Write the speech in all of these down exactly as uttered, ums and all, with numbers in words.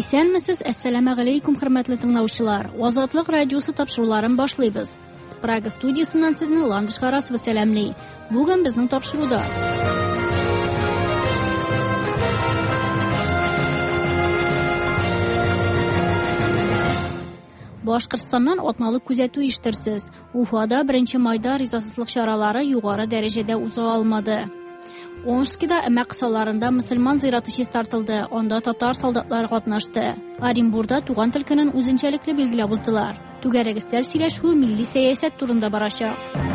Исәнмесез, әссәламу алейкум, хөрмәтле тыңлаучылар. Азатлык радиосы тапшыруларын башлыйбыз. Прага студиясыннан сезне Ландыш Харасова сәламлый. Бүген безнең тапшыруда Башкортстаннан атналык күзәтү иштерсез. Уфада беренче майда ризасызлык чаралары югары дәрәҗәдә уза алмады. Омскида әмә кысаларында мөселман зираты чистартылды, анда татар солдатлары катнашты. Оренбурда туган тел көнен үзенчәлекле билгеләп уздылар. Түгәрәгестә сөйләшү милли сәясәт турында барачак.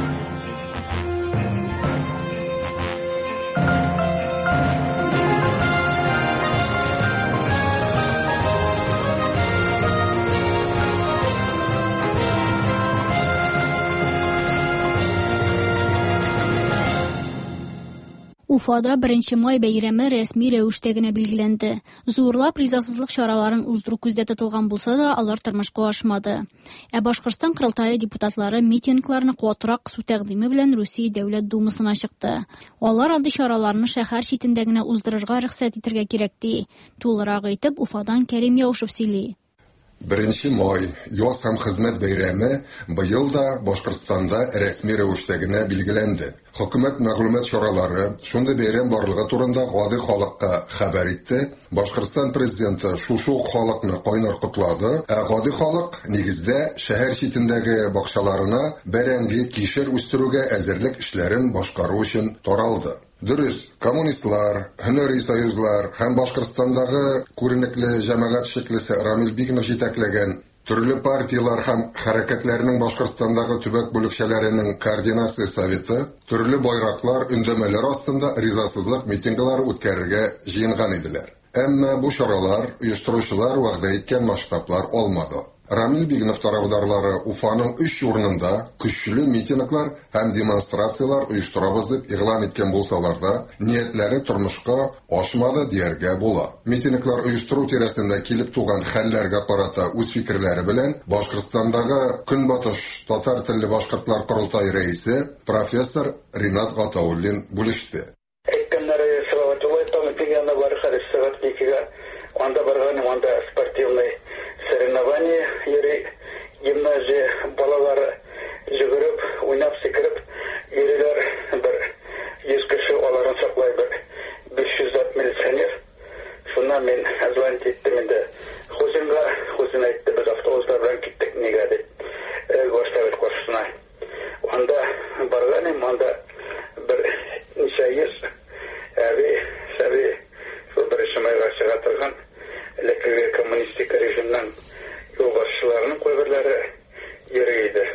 Уфада беренче май бәйрәме рәсми рәвештә генә билгеләнде. Зурлап ризасызлык чараларын уздыру күздә тотылган булса да, алар тормышка ашмады. Ә Башкортстан Кырылтайы депутатлары митингларны куатрак кысу тәкъдиме белән Русия Дәүләт Думасына чыкты. Алар андый чараларны шәһәр читендә генә уздырырга рөхсәт итәргә кирәк ди. Тулырак әйтеп, Уфадан Кәрим Яушев сөйли. Беренче май яз һәм хезмәт бәйрәме быел да Башкортстанда рәсми рәвештә генә билгеләнде. Хөкүмәт мәгълүмат чаралары шундый бәйрәм барлыгы турында гади халыкка хәбәр итте. Башкортстан президенты шушы халыкны кайнар котлады. Ә гади халык нигездә шәһәр читендәге бакчаларына бәрәңге кишер үстерүгә әзерлек эшләрен башкару өчен таралды. Дөрес, коммунистлар, һөнәри союзлар һәм Башкортстандагы күренекле җәмәгать шәкелсе Рамил Бигнов җитәкләгән төрле партиялар һәм хәрәкәтләрнең Башкортстандагы төбәк бүлекчәләренең координация советы төрле байраклар өндәмәләр астында ризасызлык митинглары үткәрергә җыенган иделәр. Әмма бу чаралар оештыручылар вәгъдә иткән масштаблар алмады. Рамил Бигнов тарафдарлары Уфаның өч урынында көчле митинглар һәм демонстрациялар оештырабыз дип игълан иткән булсалар да, ниятләре тормышка ашмады дияргә була. Митинглар оештыру тирәсендә килеп туган хәлләргә карата үз фикерләре белән Башкортстандагы Көнбатыш татар телле башкортлар Кырылтайы рәисе профессор Ринат Гатауллин бүлеште. Әйткәннәре Салаватуллаев тагын дигәндә бар хәрәкәт сәгать икегә анда барган, анда спортивный соревнования йөри, гимназия балалары жүгереп, уйнап сикереп йөриләр. Бер йөз кеше аларын саклай, бер биш йөз милиционер. Шуннан мин звонить иттем инде. Хузинга, Хузин әйтте, без автобуслар белән киттек нигә дип. Горсовет каршысына. Анда барган идем, анда бер ничә йөз әби, сәби, шул беренче майга чыга торган элекке коммунистик режимнан юлбашчыларының кайберләре йөрейді.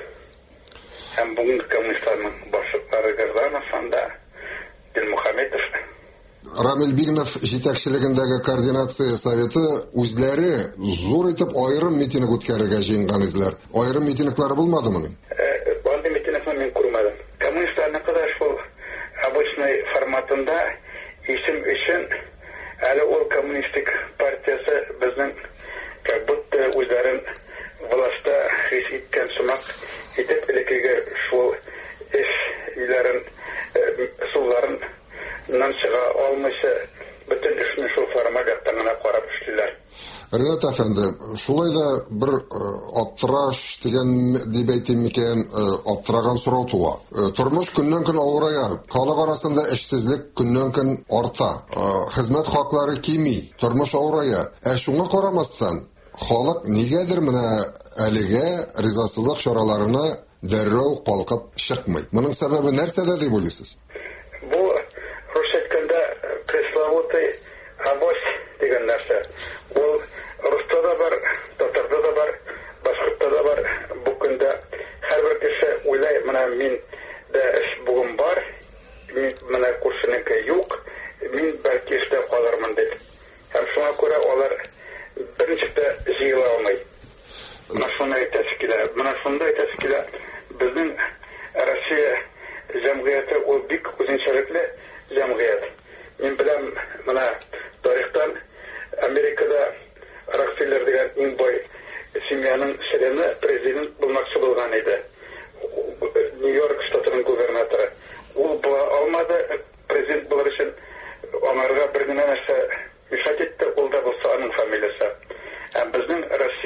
Һәм бүгенге коммунистларның башлыклары Герданов, анда Дилмөхәммәтов. Рамил Бигнов җитәкчелегендәге координация советы үзләре зур итеп аерым митинг үткәрергә җыенган иделәр. Аерым митинглары булмадымы? Андый митингны мин күрмәдем. Коммунистларның кадәр шул обычный форматында исем өчен әле ул коммунистик партиясы безнең как будто үзләрен властьта хис иткән сымак итеп элеккеге шул эш иләрен сулларын нан чыга алмыйча бөтен эшне шул формага гына карап эшлиләр. Ринат әфәнде, шулай да бер аптыраш дигән дип әйтим микән, аптыраган сорау туа. Тормыш көннән-көн авырая, халык арасында эшсезлек көннән-көн арта, хезмәт хаклары кими, тормыш авырая. Ә шуңа карамастан, халык нигәдер менә әлегә ризасызлык чараларына дәррәү калкып чыкмый. Моның сәбәбе нәрсәдә дип уйлыйсыз? Бу рус әйткәндә пресловутый авось дигән нәрсә. Ул Русда да бар, татарда да бар, башкортта да бар. Бу көндә һәрбер кеше уйлай, менә мин дә эш бүген бар, мин менә күршенеке юк, мин бәлки эштә калырмын дип. Һәм шуңа күрә алар беренчедә җыела алмый. Менә шуны әйтәсе килә, менә шунда әйтәсе килә, безнең Россия җәмгыяте ул бик үзенчәлекле җәмгыять. Мин беләм, менә тарихтан Америкада Рокфеллер дигән иң бай семьяның селене президент булмакчы булган иде. Нью-Йорк штатының губернаторы. Ул була алмады, президент булыр өчен аңарга бер генә нәрсә мишат итте, ул да булса аның фамилиясе.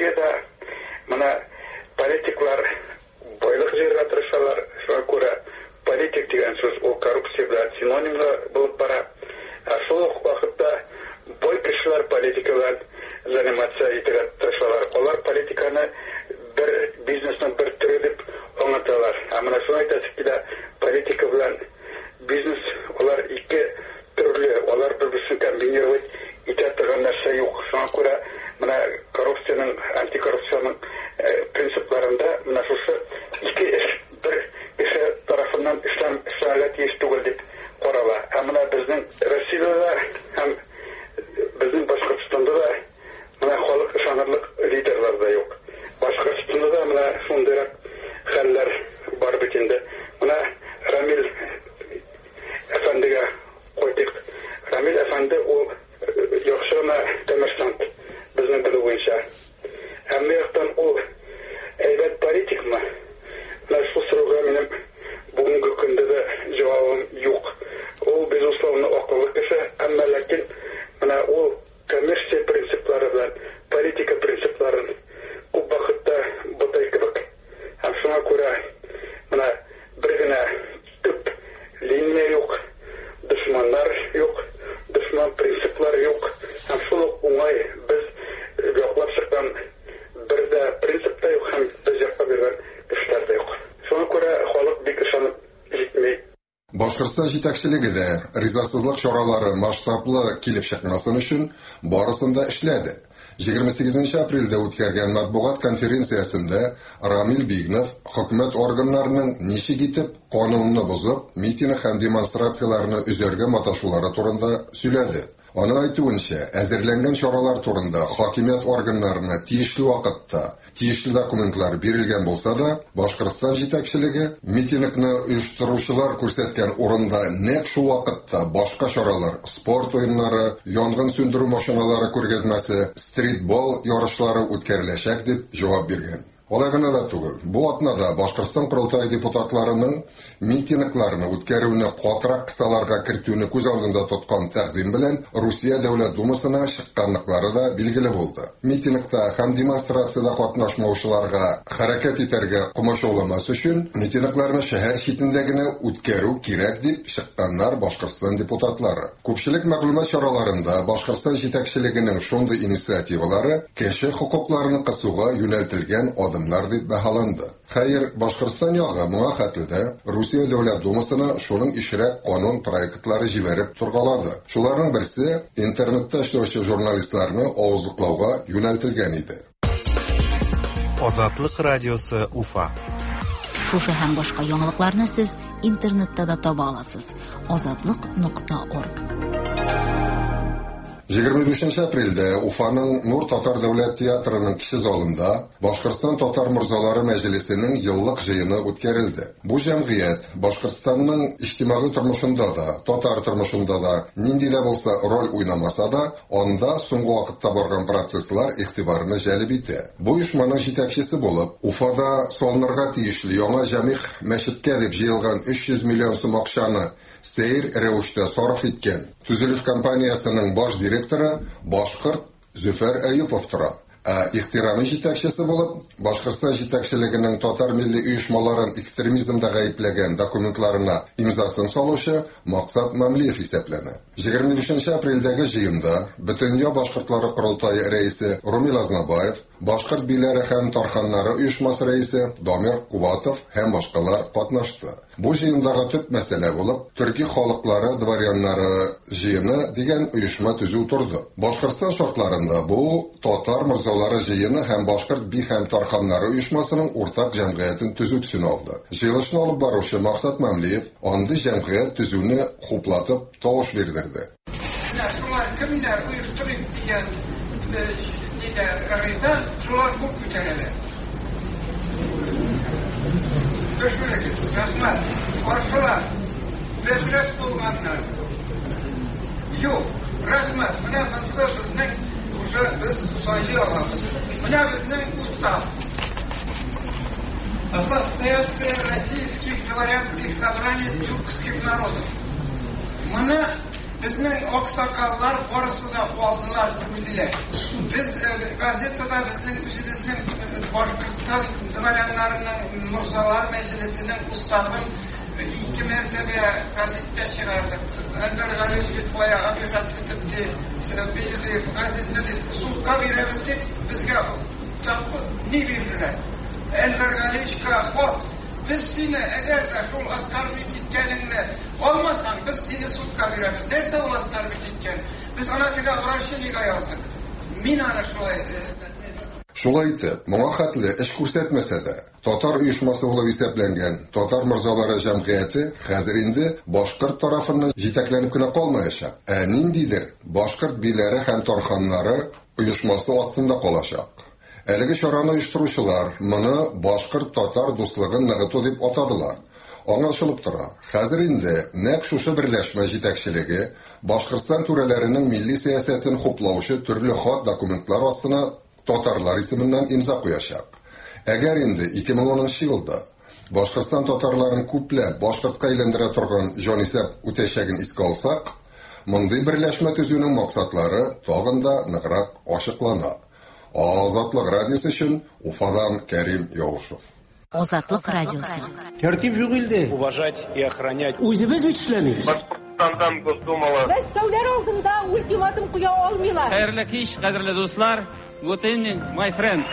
Россияда мына политиклар байлық жерге тырышалар. Шуңа күрә политик деген сөз ол коррупция белән синонимга булып бара. Шул ук вакытта бай кешеләр политика белән заниматься итәргә тырышалар. Алар политиканы бер бизнесның бер төре дип аңлаталар. Ә менә шуны әйтәсез килә, политика белән бизнес алар ике төрле, алар бер-берсен комбинировать итә торган нәрсә юк. Шуңа күрә менә коррупциянең, антикоррупциянең принципларында менә шушы ике эш бер кеше тарафыннан эшләнергә тиеш түгел дип карала. Ә менә безнең Россиядә һәм безнең Башкортстанда да менә халык ышанырлык лидерлар да юк. Башкортстанда да менә шундый хәлләр бар бит инде. Менә Рамил әфәндегә кайтык. Рамил әфәнде ул яхшы гына коммерсант безнең белү буенча. Әмма яктан ул әйбәт политикмы? Менә шул сорауга минем бүгенге көндә дә җавабым юк. Ул безусловно акыллы кеше, әмма ләкин менә ул коммерция принциплары белән политика принципларын күп вакытта ботай кебек. Һәм шуңа күрә менә бер генә төп линия юк, дошманнар юк, дошман принциплар юк. Һәм шул ук уңай без яклап чыккан бер дә принцип та юк, һәм без якка биргән кешеләр дә юк. Шуңа күрә халык бик ышанып җитмәй. Башкортстан җитәкчелеге дә ризасызлык чаралары масштаблы килеп чыкмасын өчен барысын да эшләде. егерме сигезенче апрельдә үткәргән матбугат конференциясендә Рамил Бигнов хөкүмәт органнарының ничек итеп канунны бозып, митинг һәм демонстрацияларны үзәргә маташулары турында сөйләде. Аның әйтүенчә, әзерләнгән чаралар турында хакимият органнарына тиешле вакытта тиешле документлар бирелгән булса да, Башкортстан җитәкчелеге митингны оештыручылар күрсәткән урында нәкъ шул вакытта башка чаралар, спорт уеннары, янгын сүндерү машиналары күргәзмәсе, стритбол ярышлары үткәреләчәк дип җавап биргән. Алай гына да түгел. Бу атнада Башкортстан Курултайы депутатларының митингларны үткәрүне катырак кысаларга кертүне күз алдында тоткан тәкъдим белән Русия Дәүләт Думасына чыкканлыклары да билгеле булды. Митингта һәм демонстрациядә катнашмаучыларга хәрәкәт итәргә комачауламас өчен митингларны шәһәр читендә генә үткәрү кирәк дип чыкканнар Башкортстан депутатлары. Күпчелек мәгълүмат чараларында Башкортстан җитәкчелегенең шундый инициативалары кеше хокукларын кысуга юнәлтелгән адымнар дип баһаланды. Хәер, Башкортстан ягы моңа хәтледә Русия Дәүләт Думасына шуның ишрәк канун проектлары җибәреп тургалады. Шуларның берсе интернетта эшләүче журналистларны авызлыклауга юнәлтелгән иде. Азатлык радиосы Уфа. Шушы һәм башка яңалыкларны сез интернетта да таба аласыз. азатлык нокта орг. егерме бишенче апрельдә Уфаның Нур Татар дәүләт театрының кече залында Башкортстан Татар мөрзалары мәҗлесенең еллык җыены үткәрелде. Бу җәмгыять Башкортстанның иҗтимагый тормышында да, татар тормышында да нинди дә булса роль уйнамаса да, анда соңгы вакытта барган процесслар игътибарны җәлеп итә. Бу оешманың җитәкчесе булып, Уфада салынырга тиешле яңа җамигъ мәчеткә дип җыелган өч йөз миллион сум акчаны сәйр рәвештә сарыф иткән төзелеш компаниясының баш директоры Башкорт Зөфәр Әюпов тора. Ә ихтирамы җитәкчесе булып, Башкортстан җитәкчелегенең татар милли оешмаларын экстремизмда гаепләгән документларына имзасын салучы Максат Мамлиев исәпләнә. егерме бишенче апрельдәге җыенда Бөтендөнья башкортлары Курултайы рәисе Румил Азнабаев, Башкорт биләре һәм тарханнары оешмасы рәисе Дамир Кубатов һәм башкалар катнашты. Бу җыендагы төп мәсьәлә булып, төрки халыклары дворяннары җыены дигән оешма төзү турды. Башкортстан шартларында бу татар мөрзалары җыены һәм башкорт би һәм тарханнары оешмасының уртак җәмгыятен төзү төсен алды. Җыелышны алып баручы Максат Мамлиев андый җәмгыять төзүне хуплатып тавыш бирдерде. Шулар кемнәр оештырып дигән риза, шулар күп күтәрәләр. Көшүлегез, рәхмәт. Аршылар, мәҗлес булганнар. Юк, рәхмәт. Менә монсы безнең уже без сайлый алабыз. Менә безнең устав. Ассоциация российских дворянских собраний тюркских народов. Моны Bizning oqsoqollar borasida oldilar turdilar. Biz gazetada bizning o'zimizning Boshqirdiston divanlarining Murzalar Majlisining ustafın iki mertebe gazetede çıkardık. Elber Galişkit boya abikat setipti. Bildi gazetede sulka biremizdi. Bizge tapı ne bildiler? Elber Galişka hot. Biz seni eğer de şul asgar bititkeninde olmasan biz seni sulka biremiz. Derse ol asgar bititken. Biz ona tıga uğraşılığa yazdık. Minana şulay... Шулай итеп, моңа хәтле эш күрсәтмәсә дә, татар оешмасы булып исәпләнгән Татар морзалары җәмгыяте хәзер инде башкорт тарафыннан җитәкләнеп кенә калмаячак, ә ниндидер башкорт биләре һәм тарханнары оешмасы астында калачак. Әлеге чараны оештыручылар моны башкорт-татар дуслыгын ныгыту дип атадылар. Аңлашылып тора. Хәзер инде нәкъ шушы берләшмә җитәкчелеге Башкортстан түрәләренең милли сәясәтен хуплаучы төрле хат документлар астына татарлар исеменнән имза куячак. Әгәр инде ике мең унынчы елда Башкортстан татарларын күпләп башкортка әйләндерә торган җанисәп үтәчәген искә алсак, мондый берләшмә төзүнең максатлары тагын да ныграк ачыклана. Азатлык радиосы өчен Уфадан Кәрим Яушев. Азатлык радиосы. Тәртип юк илдә. Уважать и охранять. Үзебез бит эшләмибез. Башкортстандан Госдумалы. Мәскәүләр алдында ультиматум куя алмыйлар. Хәерле кич, кадерле дуслар. Good evening, my friends.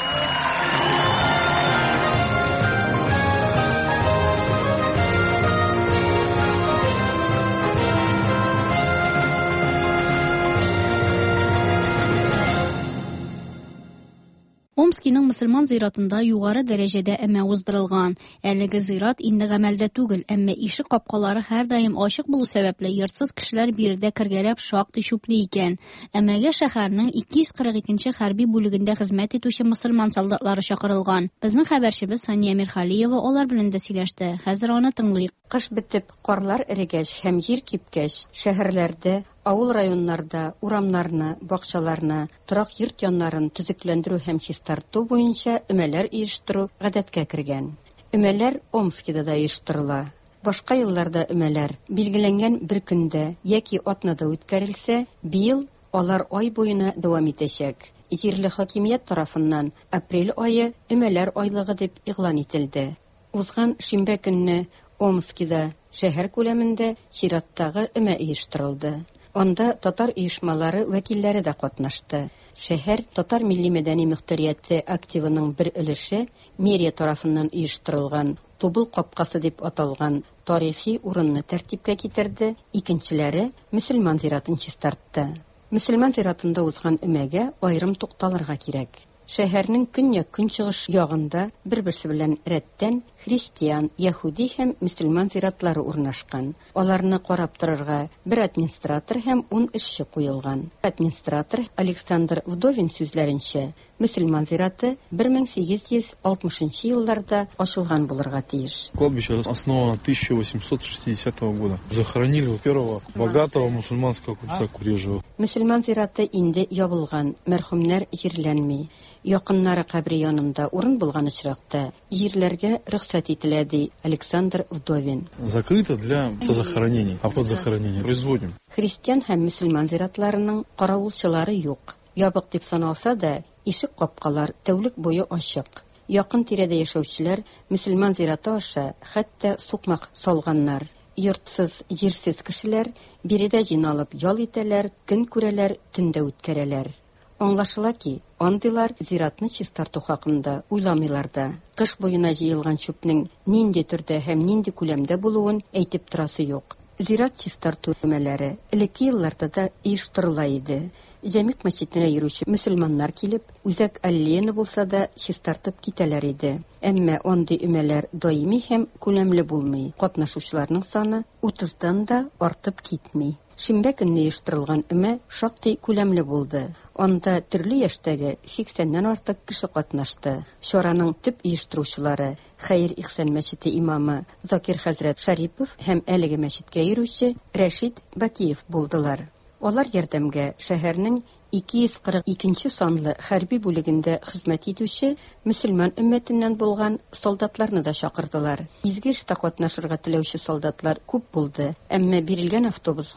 Омскиның мөселман зиратында югары дәрәҗәдә әмә уздырылган. Әлеге зират инде гамәлдә түгел, әмма ишек капкалары һәр даим ачык булу сәбәпле йортсыз кешеләр биредә кергәләп шактый чүпле икән. Әмәгә шәһәрнең ике йөз кырык икенче хәрби бүлегендә хезмәт итүче мөселман солдатлары чакырылган. Безнең хәбәрчебез Сания Мирхалиева алар белән дә сөйләште. Хәзер аны тыңлыйк. Кыш бетеп, карлар эрегәч һәм җир кипкәч, шәһәрләрдә, авыл районнарда урамнарны, бакчаларны, торак йорт яннарын төзекләндерү һәм чистарту буенча өмәләр оештыру гадәткә кергән. Өмәләр Омскида да оештырыла. Башка елларда өмәләр билгеләнгән бер көндә яки атнада үткәрелсә, быел алар ай буена дәвам итәчәк. Җирле хакимият тарафыннан апрель айы өмәләр айлыгы дип игълан ителде. Узган шимбә көнне Омскида шәһәр күләмендә чираттагы өмә оештырылды. Анда татар оешмалары вәкилләре дә катнашты. Шәһәр татар милли мәдәни мөхтәрияте активының бер өлеше мэрия тарафыннан оештырылган Тубыл капкасы дип аталган тарихи урынны тәртипкә китерде. Икенчеләре мөселман зиратын чистартты. Мөселман зиратында узган өмәгә аерым тукталырга кирәк. Шәһәрнең көньяк-көнчыгыш ягында бер-берсе белән рәттән христиан, яһуди һәм мөселман зиратлары урнашкан. Аларны карап торырга бер администратор һәм ун эшче куелган. Администратор Александр Вдовин сүзләренчә, мөселман зираты бер мең сигез йөз алтмышынчы елларда ачылган булырга тиеш. Кладбище основано тысяча восемьсот шестидесятого года. Захоронили первого богатого мусульманского купца Курежева. Мөселман зираты инде ябылган, мәрхүмнәр җирләнми. Якыннары кабри янында урын булган очракта җирләргә рөхсәт ителә ди Александр Вдовин. Закрыто для захоронений, а под захоронение производим. Христиан һәм мөселман зиратларының каравылчылары юк. Ябык дип саналса да, ишек капкалар тәүлек буе ачык. Якын тирәдә яшәүчеләр мөселман зираты аша хәтта сукмак салганнар. Йортсыз, җирсез кешеләр биредә җыйналып ял итәләр, көн күрәләр, төндә үткәрәләр. Аңлашыла ки, андыйлар зиратны чистарту хакында уйламыйлар да. Кыш буена җыелган чүпнең нинди төрдә һәм нинди күләмдә булуын әйтеп торасы юк. Зират чистарту өмәләре элекке елларда да оештырыла иде. Җәмигъ мәчетенә йөрүче мөселманнар килеп, үзәк аллеяны булса да чистартып китәләр иде. Әмма андый өмәләр даими һәм күләмле булмый. Катнашучыларның саны утыздан да артып китми. Шимбә көнне оештырылган өмә шактый күләмле булды. Анда төрле яшьтәге сиксәннән артык кеше катнашты. Чараның төп оештыручылары Хәйр Ихсан мәчете имамы Закир хәзрәт Шарипов һәм әлеге мәчеткә йөрүче Рәшид Бакиев булдылар. Алар ярдәмгә шәһәрнең ике йөз кырык икенче санлы хәрби бүлегендә хезмәт итүче мөселман өммәтеннән булган солдатларны да чакырдылар. Изге эштә катнашырга теләүче солдатлар күп булды, әмма бирелгән автобусга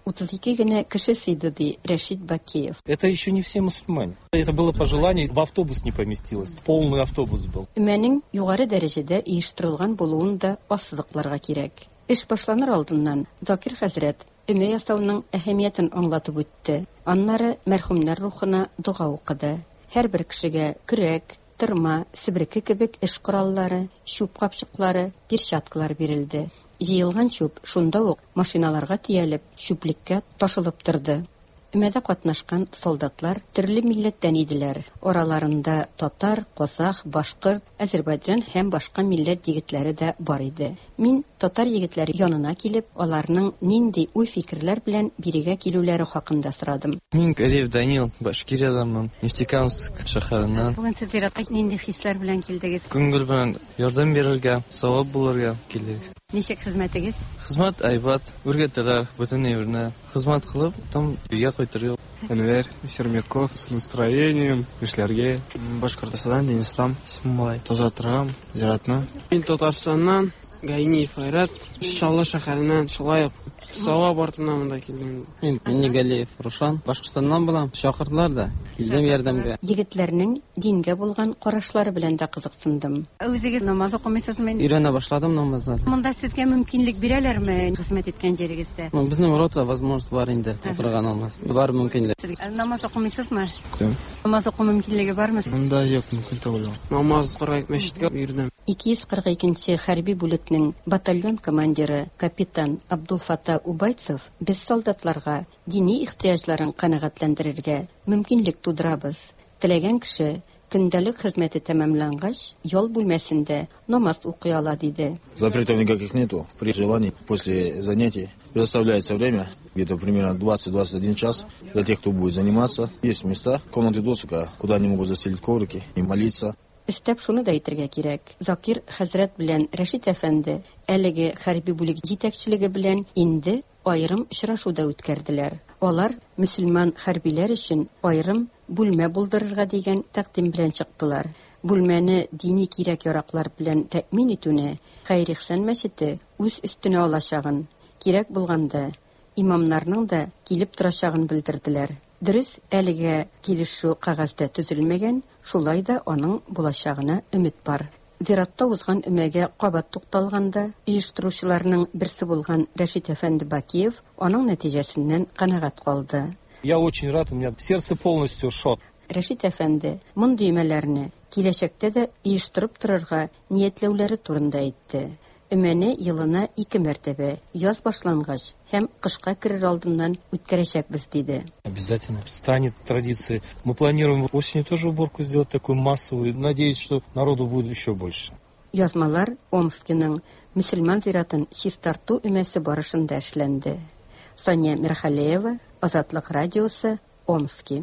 утыз ике генә кеше сыйды, ди Рәшит Бакиев. Это еще не все мусульмане. Это было по желанию, в автобус не поместилось. Полный автобус был. Өмәнең югары дәрәҗәдә оештырылган булуын да ассызыкларга кирәк. Эш башланыр алдыннан Закир хәзрәт өмә ясауның әһәмиятен аңлатып үтте. Аннары мәрхүмнәр рухына дуга укыды. Һәрбер кешегә көрәк, тырма, себерке кебек эш кораллары, чүп капчыклары, перчаткалар бирелде. Җыелган чүп шунда ук машиналарга төялеп, чүплеккә ташылып торды. Өмәдә катнашкан солдатлар төрле милләттән иделәр. Ораларында татар, казах, башкорт, Азәрбайҗан һәм башка милләт егетләре дә бар иде. Мин татар егетләре янына килеп, аларның нинди уй-фикерләр белән бирегә килүләре хакында сорадым. Мин Кариев Данил, Башкирияданмын, Нефтекамск шәһәреннән. Бүген сез зиратка нинди хисләр белән килдегез? Күңел белән ярдәм бирергә, савап булырга килдек. Ничек хезмәтегез? Хезмәт айбат, үргәтәләр, бөтен әйберне хезмәт кылып, там өйгә кайтырга. Энвер Сермяков с настроением, эшләргә. Башкортстан, Денислам, Симмалай, Тоза торам, зиратны. Мин Татарстаннан, Гайниев Айрат, Чаллы шәһәреннән, шулай савап артыннан монда килдем. Мин Минигалиев Рушан, Башкортстаннан булам, чакырдылар да, килдем ярдәмгә. Егетләрнең дингә булган карашлары белән дә кызыксындым. Үзегез намаз укымыйсызмы? Өйрәнә башладым намазны. Монда сезгә мөмкинлек бирәләрме хезмәт иткән җирегездә? Безнең рота возможность бар инде, укырга намаз. Бар мөмкинлек. Намаз укымыйсызмы? Кем? Намаз уку мөмкинлеге бармы? Монда юк, мөмкин түгел. Намаз укырга мәчеткә йөрдем. ике йөз кырык икенче хәрби бүлекнең батальон командиры капитан Абдулфата Убайцев без солдатларга дини ихтыяҗларын канәгатьләндерергә мөмкинлек тудырабыз. Теләгән кеше көндәлек хезмәте тәмамлангач, ял бүлмәсендә намаз укый ала, диде. Запретов никаких нету. При желании после занятий предоставляется время, где-то примерно двадцать-двадцать один час для тех, кто будет заниматься. Есть места, комнаты досуга, куда они могут застелить коврики и молиться. Өстәп шуны да әйтергә кирәк. Закир хәзрәт белән Рәшит әфәнде әлеге хәрби бүлек җитәкчелеге белән инде аерым очрашуда үткәрделәр. Алар мөселман хәрбиләр өчен аерым бүлмә булдырырга дигән тәкъдим белән чыктылар. Бүлмәне дини кирәк-яраклар белән тәэмин итүне Хәйр-Ихсан мәчете үз өстенә алачагын, кирәк булганда имамнарның да килеп торачагын белдерделәр. Дөрес, әлегә килешү кагазда төзелмәгән, шулай да аның булачагына өмет бар. Зиратта узган өмәгә кабат тукталганда, оештыручыларның берсе булган Рәшит әфәнде Бакиев аның нәтиҗәсеннән канәгать калды. Я очень рад, у меня сердце полностью шот. Рәшит әфәнде мондый өмәләрне киләчәктә дә оештырып торырга ниятләүләре турында әйтте. Өмәне елына ике мәртәбә, яз башлангач һәм кышка керер алдыннан үткәрәчәкбез, диде. Обязательно станет традицией. Мы планируем осенью тоже уборку сделать такую массовую. Надеюсь, что народу будет еще больше. Язмалар Омскиның мөселман зиратын чистарту өмәсе барышында эшләнде. Соня Мирхалеева, Азатлык радиосы, Омски.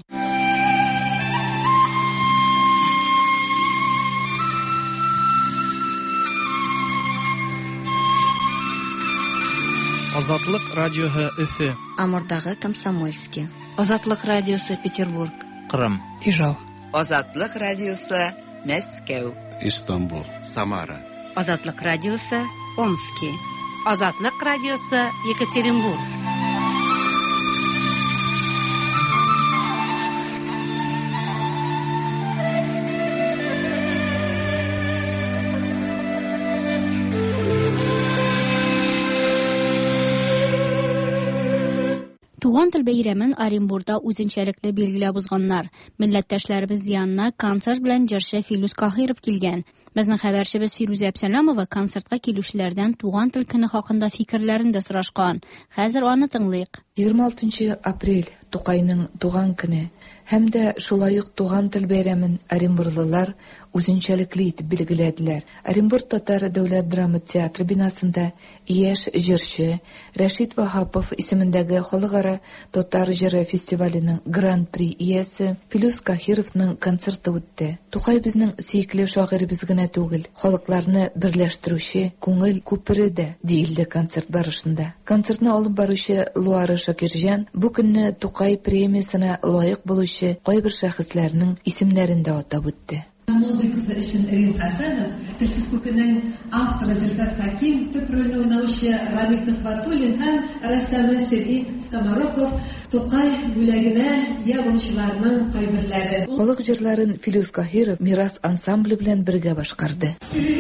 Азатлык радиоһы Өфе. Амурдагы Комсомольский. Азатлык радиосы Петербург. Кырым. Ижау. Азатлык радиосы Мәскәү. Истанбул. Самара. Азатлык радиосы Омский. Азатлык радиосы Екатеринбург. Туган тел бәйрәмен Оренбургда үзенчәлекле билгеләп узганнар. Милләттәшләребез янына концерт белән җырчы Филүс Каһиров килгән. Безнең хәбәрчебез Фируза Әбсәләмова концертка килүчеләрдән туган тел көне хакында фикерләрен дә сорашкан. Хәзер аны тыңлыйк. егерме алтынчы апрель Тукайның туган көне һәм дә шулай ук туган тел бәйрәмен оренбурлылар үзенчәлекле итеп билгеләделәр. Оренбург татар дәүләт драма театры бинасында яшь җырчы Рәшит Вахапов исемендәге халыкара татар җыры фестиваленең гран-при иясе Филүс Каһировның концерты үтте. Тукай безнең сөекле шагыйребез генә түгел, халыкларны берләштерүче күңел күпере дә, диелде концерт барышында. Концертны алып баручы Луары Шакирҗан бу көнне Тукай премиясенә лаек булучы кайбер шәхесләрнең исемнәрен дә атап үтте. Музыкасы өчен Рим Хәсәнов, Телсез күкенең авторы Зөлфәт Хәким, төп рольне уйнаучы Рамил Төхвәтуллин һәм рәссамы Сергей Скоморохов Тукай бүләгенә ия булучыларның кайберләре. Халык җырларын Филүс Каһиров Мирас ансамбле белән бергә башкарды.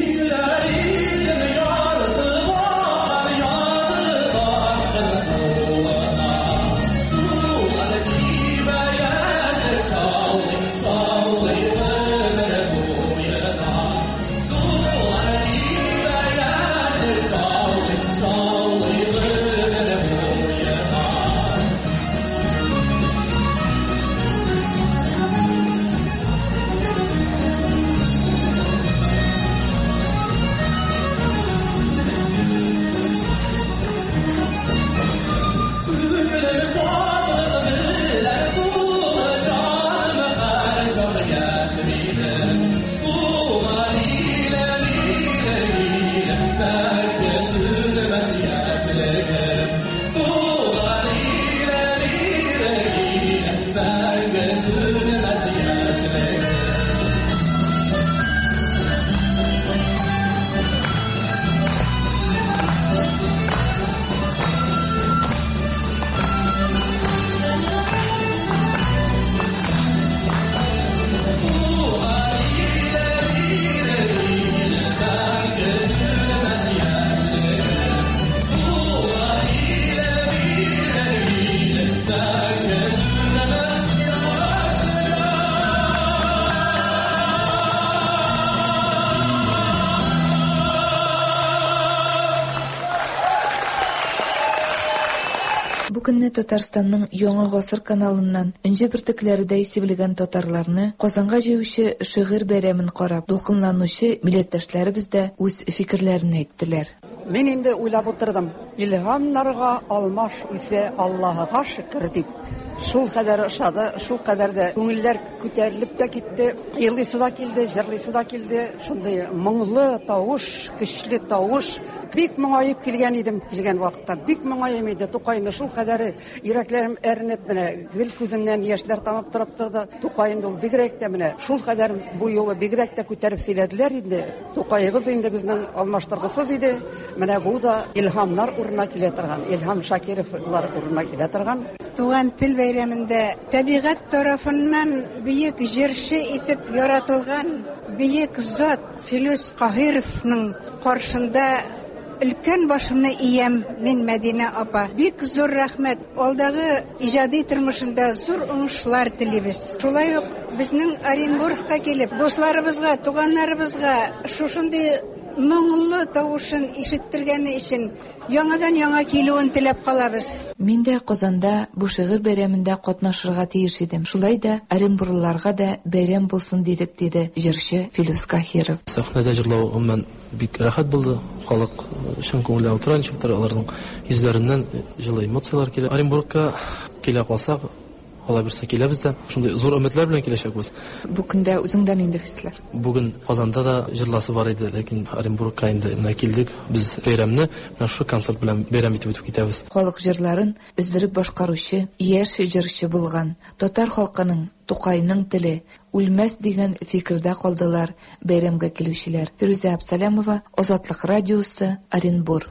Бүгенне Татарстанның Яңа гасыр каналыннан Энҗе бөртекләрдә исемлегән татарларны Казанга җыючы шигырь бәйрәмен карап, дулкынланучы милләттәшләребез дә үз фикерләрен әйттеләр. Мин инде уйлап утырдым. Илһамнарга алмаш үсә Аллаһыга шөкер дип. Шул кадәр ошады, шул кадәр дә күңелләр күтәрелеп тә китте, елыйсы да килде, җырлыйсы да килде. Шундый моңлы тавыш, көчле тавыш. Бик моңаеп килгән идем, килгән вакытта. Бик моңаем иде. Тукайны шул кадәр йөрәкләрем әрнеп менә, гөл күземнән яшьләр тамып торып торды. Тукайны ул бигрәк тә менә шул кадәр бу юлы бигрәк тә күтәреп сөйләделәр инде. Тукайыбыз инде безнең алмаштыргысыз иде. Менә бу да илһамнар урынына килә торган, Илһам Шакировлар урынына килә торган. Туган тел бәйрәмендә табигать тарафыннан бөек җырчы итеп яратылган бөек зат Филүс Каһировның каршында өлкән башымны иям мин Мәдинә апа. Бик зур рәхмәт. Алдагы иҗади тормышында зур уңышлар телибез. Шулай ук безнең Оренбургка килеп, дусларыбызга, туганнарыбызга шушындый моңлы тавышын ишеттергәне өчен яңадан яңа килүен теләп калабыз. Мин дә Казанда бу шигырь бәйрәмендә катнашырга тиеш идем. Шулай да оренбурлыларга да бәйрәм булсын дидек, диде җырчы Филүс Каһиров. Сәхнәдә җырлау гомумән бик рәхәт булды. Халык шын күңелле утырган чактар, аларның йөзләреннән җылы эмоциялар килә. Оренбургка килә калсак, Алла бирсә киләбез дә, шундый зур өметләр белән киләчәкбез. Бу көндә үзеңдән инде хисләр? Бүген Казанда да җырласы бар иде, ләкин Оренбургка инде менә килдек. Без бәйрәмне менә шу концерт белән бәйрәм итеп үтеп китәбез. Халык җырларын өздереп башкаручы, яшь җырчы булган татар халкының Тукайның теле үлмәс дигән фикердә калдылар бәйрәмгә килүчеләр. Фирүзә Абсалямова, Азатлык радиосы, Оренбург.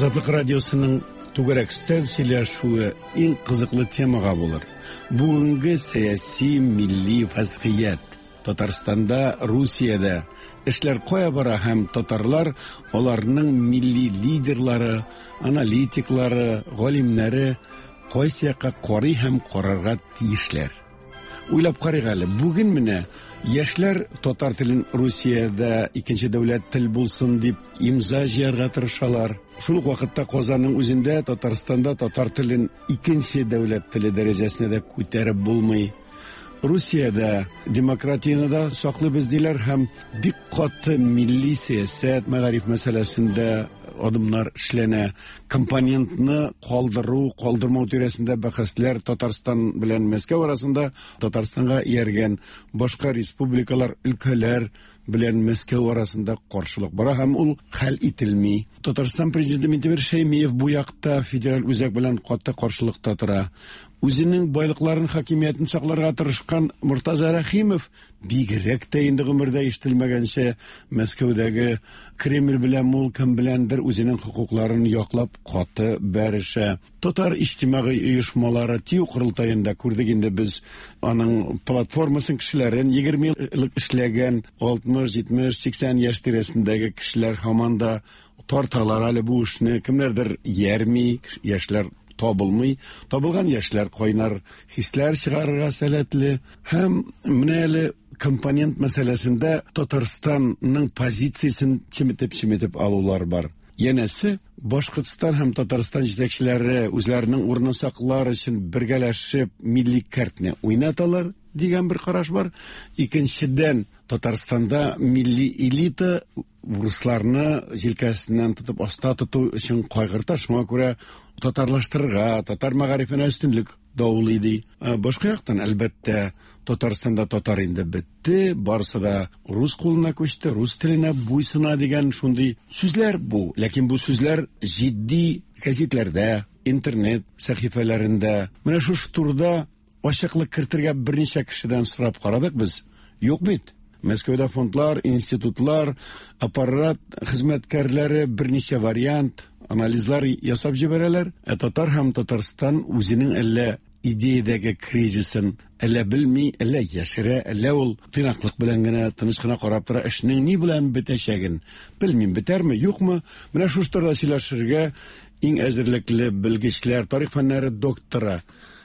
Азатлык радиосының түгәрәк стәл сөйләшүе иң кызыклы темага булыр. Бүгенге сәяси милли вазгыять. Татарстанда, Русиядә эшләр кая бара һәм татарлар аларның милли лидерлары, аналитиклары, галимнәре кайсы якка карый һәм карарга тиешләр. Уйлап карыйк әле, бүген менә яшьләр татар телен Русиядә икенче дәүләт тел булсын дип имза җыярга тырышалар. Шул ук вакытта Казанның үзендә Татарстанда татар телен икенче дәүләт теле дәрәҗәсенә дә күтәреп булмый. Русиядә демократияны да саклыйбыз диләр һәм бик каты милли сәясәт, мәгариф мәсьәләсендә адымнар эшләнә. Компонентны калдыру, калдырмау тирәсендә бәхәсләр Татарстан белән Мәскәү арасында, Татарстанга ияргән башка республикалар, өлкәләр белән Мәскәү арасында каршылык бара һәм ул хәл ителми. Татарстан президенты Минтимер Шәймиев бу якта федераль үзәк белән каты каршылыкта тора. Үзенең байлыкларын, хакимиятен сакларга тырышкан Муртаза Рәхимов бигрәк тә инде гомердә ишетелмәгәнчә Мәскәүдәге Кремль белән мул кем беләндер үзенең хокукларын яклап каты бәрешә. Татар иҗтимагый оешмалары ТИҮ курылтаенда күрдек инде без аның платформасын кешеләрен егерме ел эшләгән алтмыш, җитмеш, сиксән яшь тирәсендәге кешеләр һаман да тарталар әле бу эшне. Кемнәрдер ярми, яшьләр табылмый, табылган яшьләр кайнар хисләр чыгарырга сәләтле һәм менә әле компонент мәсьәләсендә Татарстанның позициясен чиметеп-чиметеп алулар бар. Янәсе, Башкортстан һәм Татарстан җитәкчеләре үзләренең урынын саклар өчен бергәләшеп милли картны уйнаталар дигән бер караш бар. Икенчедән, Татарстанда милли элита русларны җилкәсеннән тотып аста тоту өчен кайгырта, шуңа күрә татарлаштырырга, татар мәгарифенә өстенлек даулый ди. Башка яктан, әлбәттә, Татарстанда татар инде бетте, барысы да рус кулына күчте, рус теленә буйсына дигән шундый сүзләр бу. Ләкин бу сүзләр җитди гәзитләрдә, интернет сәхифәләрендә, менә шу турыда ачыклык кертергә берничә кешедән сорап карадык без. Юк бит. Мәскәүдә фондлар, институтлар, аппарат хезмәткәрләре берничә вариант анализлар ясап җибәрәләр. Ә Татар һәм Татарстан үзенең әллә идеядәге кризисын әллә белми, әллә яшерә, әллә ул тыйнаклык белән генә, тыныч кына карап тора, эшнең ни белән бетәчәген белмим, бетәрме, юкмы? Менә шу турыда сөйләшергә иң әзерлекле белгечләр, тарих фәннәре докторы,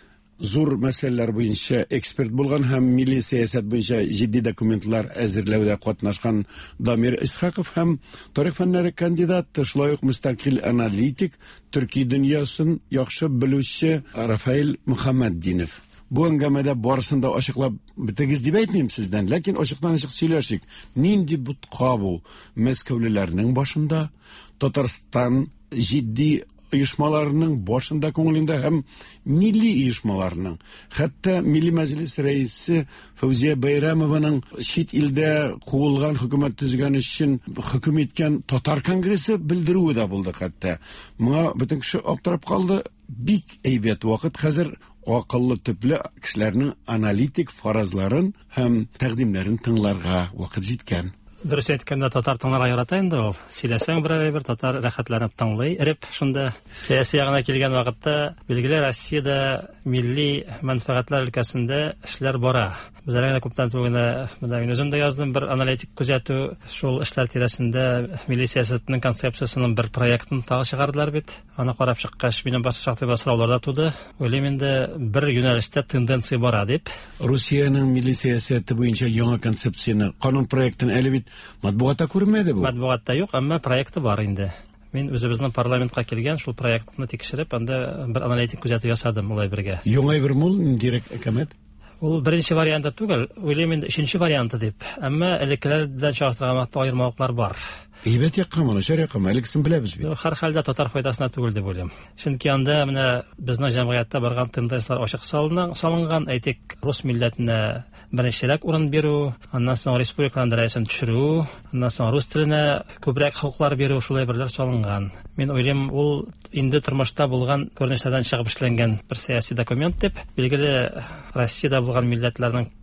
зур мәсьәләләр буенча эксперт булган һәм милли сәясәт буенча җитди документлар әзерләүдә катнашкан Дамир Исхаков һәм тарих фәннәре кандидаты, шулай ук мөстәкыйль аналитик, төрки дөньясын яхшы белүче Рафаил Мөхәммәтдинов. Бу әңгәмәдә барысын да ачыклап бетегез дип әйтмим сездән, ләкин ачыктан-ачык сөйләшик. Нинди бутка бу мәскәүлеләрнең башында, Татарстан җитди оешмаларының башында, күңелендә һәм милли оешмаларның, хәтта Милли Мәҗлес рәисе Фәүзия Бәйрәмованың чит илдә куылган хөкүмәт төзегән өчен хөкем иткән Татар конгрессы белдерүе дә булды хәтта. Моңа бөтен кеше аптырап калды. Бик әйбәт вакыт хәзер акыллы төпле кешеләрнең аналитик фаразларын һәм тәкъдимнәрен тыңларга вакыт җиткән. Дөрес әйткәндә, татар тыңларга ярата инде ул. Сөйләсәң берәр бер татар рәхәтләнеп тыңлый. Эреп шунда сәяси ягына килгән вакытта билгеле Россиядә милли мәнфәгатьләр өлкәсендә эшләр бара. Безләргә күптән түгел монда мин үзем дә яздым бер аналитик күзәтү, шул эшләр тирәсендә милли сәясәтнең концепциясының бер проектын тагы чыгардылар бит. Аны карап чыккач, минем башка шактый сораулар да туды. Уйлыйм инде бер юнәлештә тенденция бара дип. Русиянең милли сәясәте буенча яңа концепцияны, канун проектын әле бит матбугатта күрмәде бу. Матбугатта юк, әмма проекты бар инде. Мин үзебезнең парламентка килгән шул проектны тикшереп, анда бер аналитик күзәтү ясадым улай бергә. Яңа бер мул дирек әкәмәт. Ул беренче варианты түгел, уйлыйм инде өченче варианты дип. Әмма элеккеләр белән чагыштырганда аермалыклар бар. Әйбәт яккан, шәр яккан, әлегесен беләбез бит. Һәр хәлдә татар файдасына түгел дип уйлыйм. Чөнки анда менә безнең җәмгыятьтә барган тенденциялар ачык салынган, әйтик, рус милләтенә беренчелек урын бирү, аннан соң республиканың дәрәҗәсен төшерү, аннан соң рус теленә күбрәк хокуклар бирү, шулай берләр салынган. Мин уйлыйм, ул инде тормышта булган күренешләрдән чыгып эшләнгән бер сәяси документ дип, билгеле Россиядә булган милләтләрнең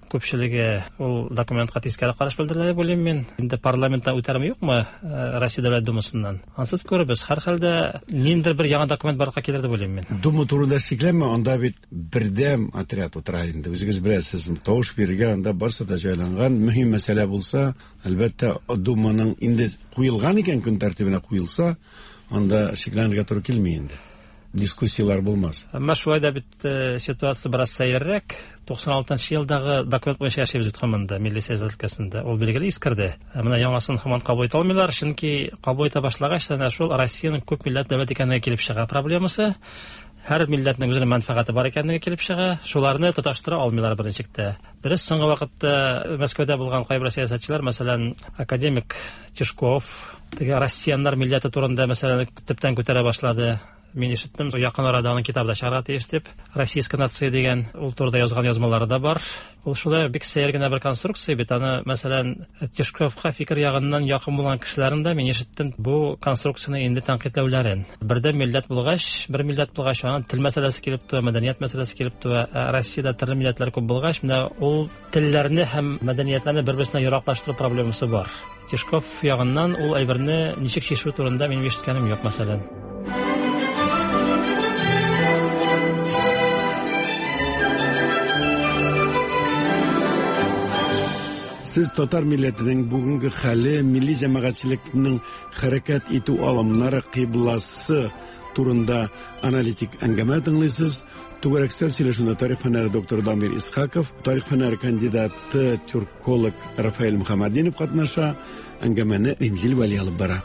күпчелеге ул документка тискәре караш белдерде дип уйлыйм мин. Инде парламенттан үтәрме юкмы Россия Дәүләт Думасыннан? Ансыз күрәбез. Һәр хәлдә ниндидер бер яңа документ барга килер дип уйлыйм мин. Дума турында шикләнмә, анда бит бердәм отряд утыра инде. Үзегез беләсез, тавыш бирергә анда барса да җайланган. Мөһим мәсьәлә булса, әлбәттә Думаның инде куелган икән, көн тәртибенә куелса, анда шикләнергә туры килми инде. Дискуссиялар булмас. Әмма шулай да бит ситуация бераз сәеррәк. туксан алтынчы елдагы документ буенча яшибез бит һәммәдә милли сәясәт өлкәсендә. Ул билгеле искерде. Менә яңасын һаман кабул итә алмыйлар, чөнки кабул итә башлагач, әнә шул Россиянең күп милләт дәүләт икәнлеге килеп чыга проблемасы. Һәр милләтнең үзенең мәнфәгате бар икәнлеге килеп чыга. Шуларны тоташтыра алмыйлар беренчектә. Дөрес, соңгы вакытта Мәскәүдә булган кайбер сәясәтчеләр, мәсәлән, академик Тишков, теге россияннар милләте турында мәсьәләне төптән күтәрә башлады. Мин ишеттем, якын арада аның китабында чыгарга тиеш дип, российская нация дигән ул турыда язган язмалары да бар. Ул шулай бик сәер генә бер конструкция бит. Аны, мәсәлән, Тишковка фикер ягыннан якын булган кешеләрен дә мин ишеттем бу конструкцияны инде тәнкыйтьләүләрен. Бердәм милләт булгач, бер милләт булгач, аның тел мәсьәләсе килеп туа, мәдәният мәсьәләсе килеп туа. Россиядә төрле милләтләр күп булгач, менә ул телләрне һәм мәдәниятләрне бер-берсенә яраклаштыру проблемасы бар. Тишков ягыннан ул әйберне ничек чишү турында минем ишеткәнем юк, мәсәлән. Сез татар милләтенең бүгенге хәле, милли җәмәгатьчелекнең хәрәкәт итү алымнары кыйбласы турында аналитик әңгәмә тыңлыйсыз. Түгәрәкстән сөйләшүндә тарих фәннәре доктор Дамир Исхаков, тарих фәннәре кандидаты тюрколог Рафаэль Мөхәммәдинов катнаша. Әңгәмәне Римзил Вәли алып бара.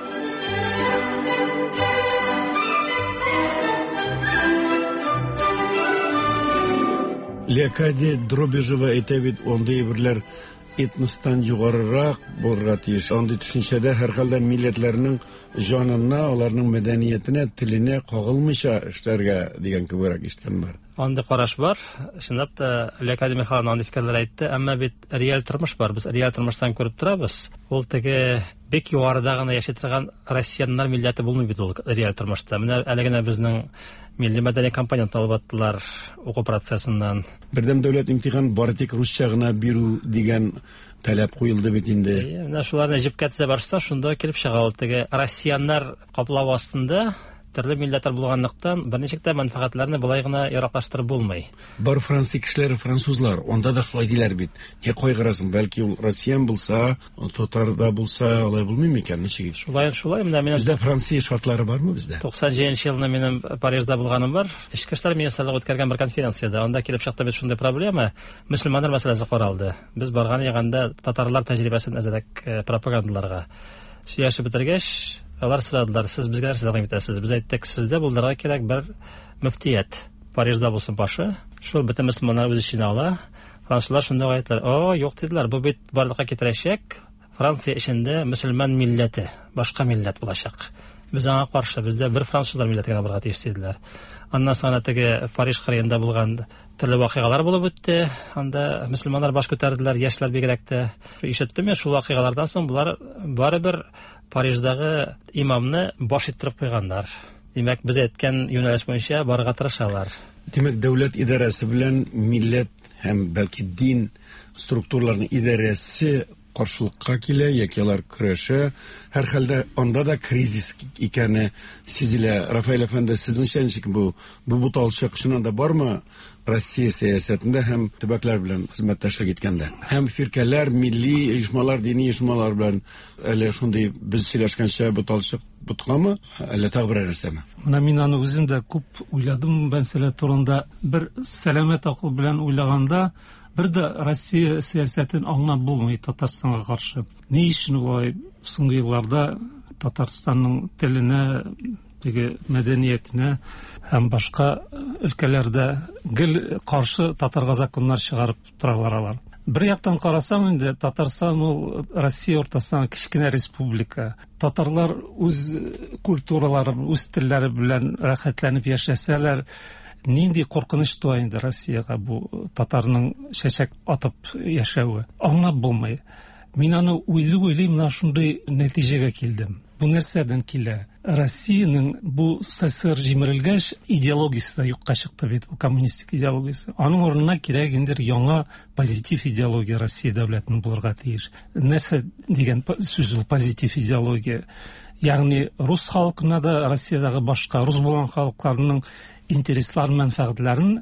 Леокадия Дробежева әйтә бит, андый берләр этностан югарырак булырга тиеш. Андый төшенчәдә һәр хәлдә милләтләрнең җанына, аларның мәдәниятенә, теленә кагылмыйча эшләргә дигән кебегрәк ишеткән бар. Андый караш бар. Шундый да Леокадия Михайловна андый фикерләр әйтте, әмма бит реаль тормыш бар. Без реаль тормыштан күреп торабыз. Ул теге бик югарыда гына яши торган россияннар милләте булмый бит ул реаль тормышта. Менә әле генә безнең милли мәдәни компонент алып аттылар уку процессыннан. Бердәм дәүләт имтихан бары тик русча гына бирү дигән таләп куелды бит инде. Менә шуларны җипкә төзә барса, шунда килеп чыга ул теге россияннар каплау астында төрле милләтләр булганлыктан берничек тә мәнфәгатьләрне булай гына яраклаштырып булмый. Бар француз кешеләре, французлар, онда да шулай диләр бит. Не кайгырасың, бәлки ул россиян булса, татарда булса, алай булмый микән, ничек? Шулай, шулай. Менә минем бездә Франция шартлары бармы бездә? туксан җиденче елны минем Парижда булганым бар. Эчке эшләр министрлыгы үткәргән бер конференциядә, анда килеп чыкты бит шундый проблема, мөселманнар мәсьәләсе каралды. Без барган яганда татарлар тәҗрибәсен әзрәк пропагандаларга сөйләшеп бетергәч, алар сорадылар, сез безгә нәрсә дәгъва итәсез? Без әйттек, сездә булдырырга кирәк бер мөфтият. Парижда булсын башы. Шул бөтен мөселманнар үз эченә ала. Французлар шунда әйттеләр: "О, юк", диделәр, бу бит барлыкка китерәчәк. Франция эчендә мөселман милләте, башка милләт булачак. Без аңа каршы, бездә бер французлар милләте генә барга тиеш диделәр. Аннан соң теге Париж кырыенда булган төрле вакыйгалар булып үтте. Анда мөселманнар баш күтәрделәр, яшьләр бигрәк тә. Ишеттем мен шул вакыйгалардан соң булар барыбер Париждагы имамны баш иттереп куйганнар. Димәк, без әйткән юнәлеш буенча барырга тырышалар. Димәк, дәүләт идарәсе белән милләт һәм бәлки дин структураларының идарәсе каршылыкка килә, яки алар көрәшә. Һәр хәлдә анда да кризис икәне сизелә. Рафаэль әфәнде, сезнеңчә ничек бу? Бу буталчык шуннан да бармы Россия сәясәтендә һәм төбәкләр белән хезмәттәшлек иткәндә? Һәм фиркәләр, милли оешмалар, дини оешмалар белән әле шундый без сөйләшкәнчә буталчык бутламы, әллә тагы бер нәрсәме? Менә мин аны үзем дә күп уйладым мәсьәлә турында. Бер сәламәт акыл белән уйлаганда, бер дә Россия сәясәтен аңлап булмый Татарстанга каршы. Ни өчен улай соңгы елларда Татарстанның теленә, теге мәдәниятенә һәм башка өлкәләрдә гел каршы татарга законнар чыгарып торалар алар. Бер яктан карасаң инде, Татарстан ул Россия ортасында кичкенә республика. Татарлар үз культуралары, үз телләре белән рәхәтләнеп яшәсәләр, нинди куркыныч туа инде Россиягә бу татарның чәчәк атып яшәве. Аңлап булмый. Мин аны уйлый-уйлый менә шундый нәтиҗәгә килдем. Бу нәрсәдән килә? Россиянең бу СССР җимерелгәч идеологиясе дә юкка чыкты бит, бу коммунистик идеологиясе. Аның орнына кирәк инде яңа позитив идеология Россия дәүләтенең булырга тиеш. Нәрсә дигән сүз ул позитив идеология? Ягъни рус халкына да Россиядагы башка рус булган халыкларның интересларын, мәнфәгатьләрен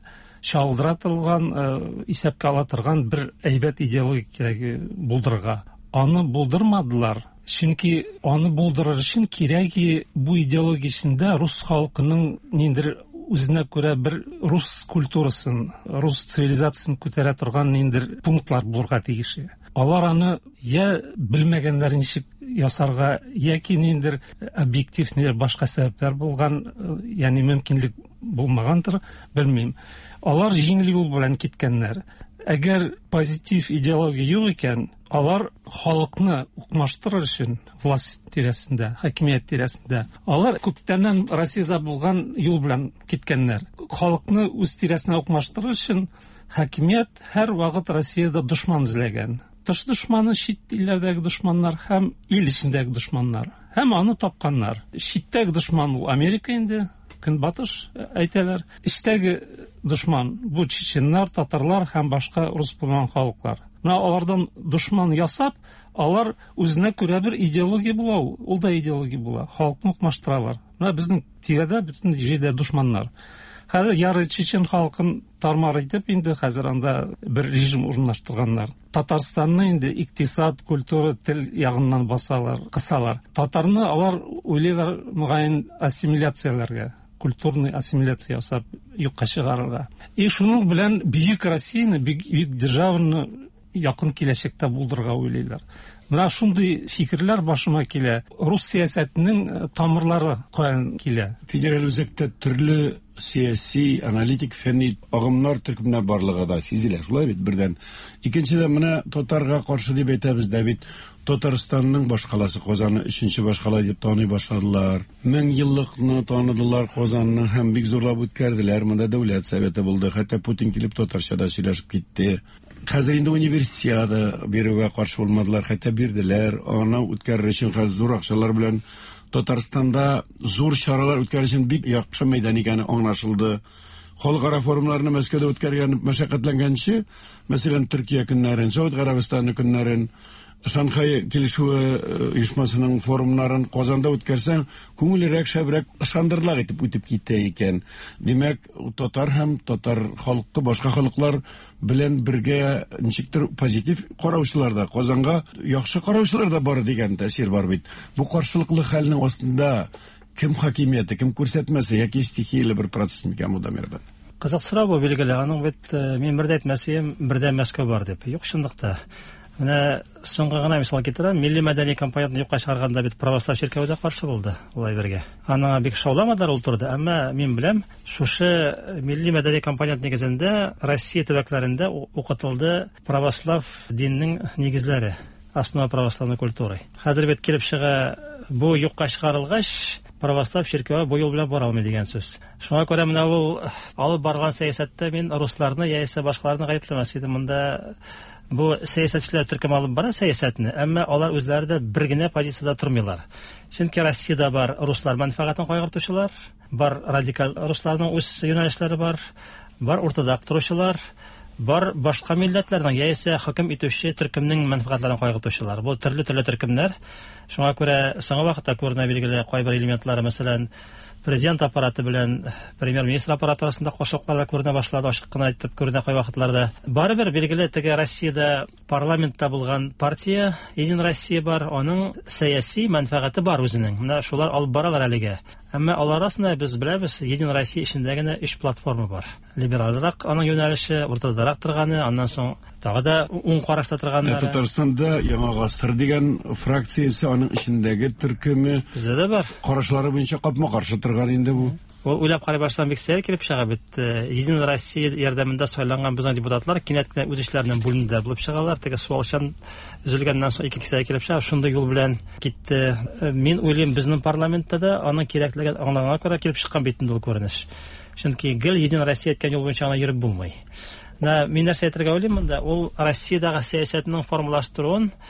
чалдыратылган, исәпкә ала торган бер әйбәт идеология кирәк булдырырга. Аны булдырмадылар. Чөнки аны булдырыр өчен кирәк бу идеология эчендә рус халкының ниндер үзенә күрә бер рус культурасын, рус цивилизациясын күтәрә торган ниндер пунктлар булырга тиеш. Алар аны я белмәгәннәр ничек ясарга, яки ниндер объектив ниндер башка сәбәпләр булган, ягъни мөмкинлек булмагандыр, белмим. Алар җиңел юл белән киткәннәр. Әгәр позитив идеология юк икән, алар халыкны укмаштырыр өчен власть тирәсендә, хакимият тирәсендә, алар күптәннән Россиядә булган юл белән киткәннәр. Халыкны үз тирәсенә укмаштырыр өчен хакимият һәр вакыт Россиядә дошман эзләгән. Тыш дошманы чит илләрдәге дошманнар һәм ил эчендәге дошманнар. Һәм аны тапканнар. Читтәге дошман ул Америка инде, Көнбатыш әйтәләр. Эчтәге дошман бу чеченнар, татарлар һәм башка рус булган халыклар. Менә алардан дошман ясап, алар үзенә күрә бер идеология була, ул да идеология була. Халыкны укмаштыралар. Менә безнең тирәдә бөтен җирдә дошманнар. Хәзер яры чечен халкын тармар итеп инде хәзер анда бер режим урнаштырганнар. Татарстанны инде икътисад, культура, тел ягыннан басалар, кысалар. Татарны алар уйлыйлар мөгаен ассимиляцияләргә, культурный ассимиляция ясап юкка чыгарырга. И шуның белән бөек Россияны, бөек державаны якын киләчәктә булдырырга уйлыйлар. Менә шундый фикерләр башыма килә. Рус сиясәтенең тамырлары каян килә? Федераль үзәктә төрле сияси, аналитик, фәнни агымнар төркемнәр барлыгы да сизелә. Шулай бит бердән. Икенчедән менә татарга каршы дип әйтәбез дә бит, Татарстанның башкаласы Казанны өченче башкала дип таный башладылар. Мең еллыкны таныдылар Казанны һәм бик зурлап үткәрделәр. Монда дәүләт советы булды. Хәтта Путин килеп татарчада сөйләшеп китте. Хәзер инде универсиада бирүгә каршы булмадылар, хәтта бирделәр. Аны үткәрер өчен хәзер зур акчалар белән Татарстанда зур чаралар үткәрер өчен бик яхшы мәйдан икәне аңлашылды. Халыкара форумнарны Мәскәүдә үткәргән мәшәкатьләнгәнче, мәсәлән, Төркия көннәрен, Сауд Арабистаны көннәрен, Шанхай килешүе оешмасының форумнарын Казанда үткәрсәң, күңеллерәк, шәбрәк, ышандырырлык итеп үтеп китә икән. Димәк, татар һәм татар халкы башка халыклар белән бергә ничектер позитив караучылар да, Казанга яхшы караучылар да бар дигән тәэсир бар бит. Бу каршылыклы хәлнең астында кем хакимияте, кем күрсәтмәсе, яки стихияле бер процесс микән бу да мәрбәт. Кызык сорау бу билгеле. Аның бит мин бердә әйтмәсәм, бердә Мәскәү бар дип. Юк, шундыкта. Менә соңгы гына мисал китерәм, милли мәдәни компанияны юкка чыгарганда бит православ церкове дә каршы булды, улай бергә. Аңа бик шауламадар ул турыда, әмма мин беләм, шушы милли мәдәни компания нигезендә Россия төбәкләрендә укытылды православ диннең нигезләре, основа православной культуры. Хәзер бит килеп чыга, бу юкка чыгарылгач, православ церкове бу юл белән бара алмый дигән сүз. Шуңа күрә менә ул алып барган сәясәттә мин русларны яисә башкаларны гаепләмәс идем. Монда бу сәясәтчеләр төркем алып бара сәясәтне, әмма алар үзләре дә бер генә позициядә тормыйлар. Чөнки Россиядә бар руслар мәнфәгатен кайгыртучылар, бар радикаль русларның үз юнәлешләре бар, бар ортодокс торучылар, бар башка милләтләрнең яисә хөкем итүче төркемнең мәнфәгатьләрен кайгыртучылар. Бу төрле-төрле төркемнәр. Шуңа күрә соңгы вакытта күренә билгеле кайбер элементлары, мәсәлән, президент аппараты белән премьер-министр аппараты арасында кошылыклар да күренә башлады, ачык кына әйтеп күренә кай вакытларда. Барыбер билгеле теге Россиядә парламентта булган партия, Единая Россия бар, аның сәяси мәнфәгате бар үзенең. Менә шулар алып баралар әлегә. Әмма алар арасында без беләбез, Единая Россия эчендә генә өч платформа бар. Либералрак аның юнәлеше, уртадарак торганы, аннан соң тагы да уң карашта торганнары. Татарстанда Яңа Гасыр дигән фракциясе, аның эчендәге төркеме бездә дә бар. Карашлары буенча капма-каршы торган инде бу. Ул уйлап карый башласам бик сәер килеп чыга бит. Единая Россия ярдәмендә сайланган безнең депутатлар кинәт кенә үз эшләреннән бүленделәр булып чыгалар. Теге суалчан өзелгәннән соң ике кисә килеп чыга, шундый юл белән китте. Мин уйлыйм, безнең парламентта да аның кирәклеген аңлаганга күрә килеп чыккан бит инде ул күренеш. Чөнки гел Единая Россия әйткән юл буенча аны йөреп булмый. Мин нәрсә әйтергә уйлыйм монда, ул Россиядәге сәясәтнең формалаштыруын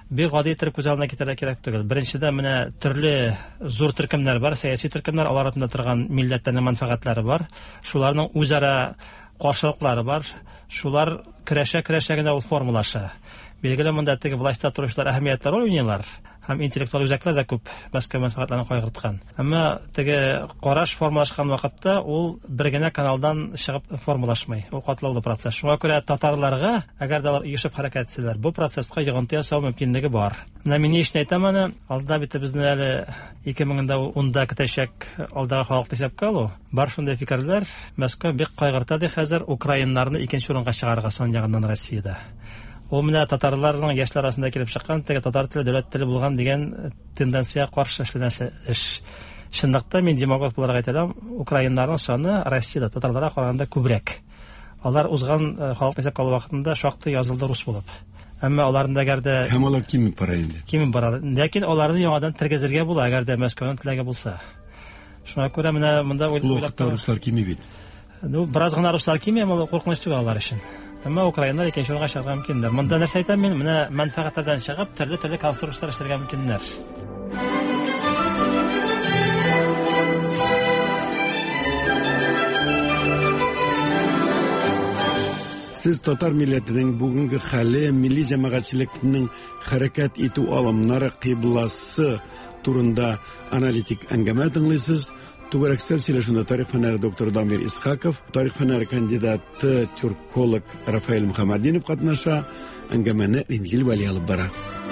бик гади итеп күз алдына китерергә кирәк түгел. Беренчедән, менә төрле зур төркемнәр бар, сәяси төркемнәр, алар арасында торган милләтләрнең мәнфәгатьләре бар. Шуларның үзара каршылыклары бар. Шулар көрәшә-көрәшә генә ул формулаша. Билгеле, монда теге властьта торучылар әһәмиятле роль уйныйлар. Һәм интеллектуаль үзәкләр дә күп Мәскәү мәнфәгатьләрен кайгырткан. Әмма теге караш формалашкан вакытта ул бер генә каналдан чыгып формалашмый. Ул катлаулы процесс. Шуңа күрә татарларга, әгәр дә алар ишеп хәрәкәт итсәләр, бу процесска йогынты ясау мөмкинлеге бар. Менә мин эшне әйтәм аны, алда бит безне әле ике мең унда көтәчәк алдагы халыкны исәпкә алу. Бар шундый фикерләр. Мәскәү бик кайгырта ди хәзер украиннарны икенче урынга чыгарырга сон ягыннан Россиядә. Ул менә татарларның яшьләр арасында килеп чыккан, теге татар теле дәүләт теле булган дигән тенденция каршы эшләнәсе эш. Шундыктан мин демагог буларак әйтәм, украиннарның саны Россиядә татарларга караганда күбрәк. Алар узган халык исәпкә алу вакытында шактый язылды рус булып. Әмма аларның әгәр дә һәм алар кимеп бара инде. Кимеп бара. Ләкин аларны яңадан тергезергә була, әгәр дә Мәскәүнең теләге булса. Шуңа күрә менә монда уйлап руслар кимеп бит. Ну, бераз гына руслар кимеп, ул куркыныч түгел алар өчен. Әмма украиннар икенче урынга чыгарга мөмкиндер. Монда нәрсә әйтәм мин, менә мәнфәгатьләрдән чыгып, төрле-төрле конструкциялар эшләргә мөмкиннәр. Сез татар милләтенең бүгенге хәле, милли җәмәгатьчелекнең хәрәкәт итү алымнары кыйбласы турында аналитик әңгәмә тыңлыйсыз. Түгәрәкстән сөйләшүндә тарих фәннәре доктор Дамир Исхаков, тарих фәннәре кандидаты тюрколог Рафаэль Мөхәммәдинов катнаша. Әңгәмәне Римзил Вәли алып бара.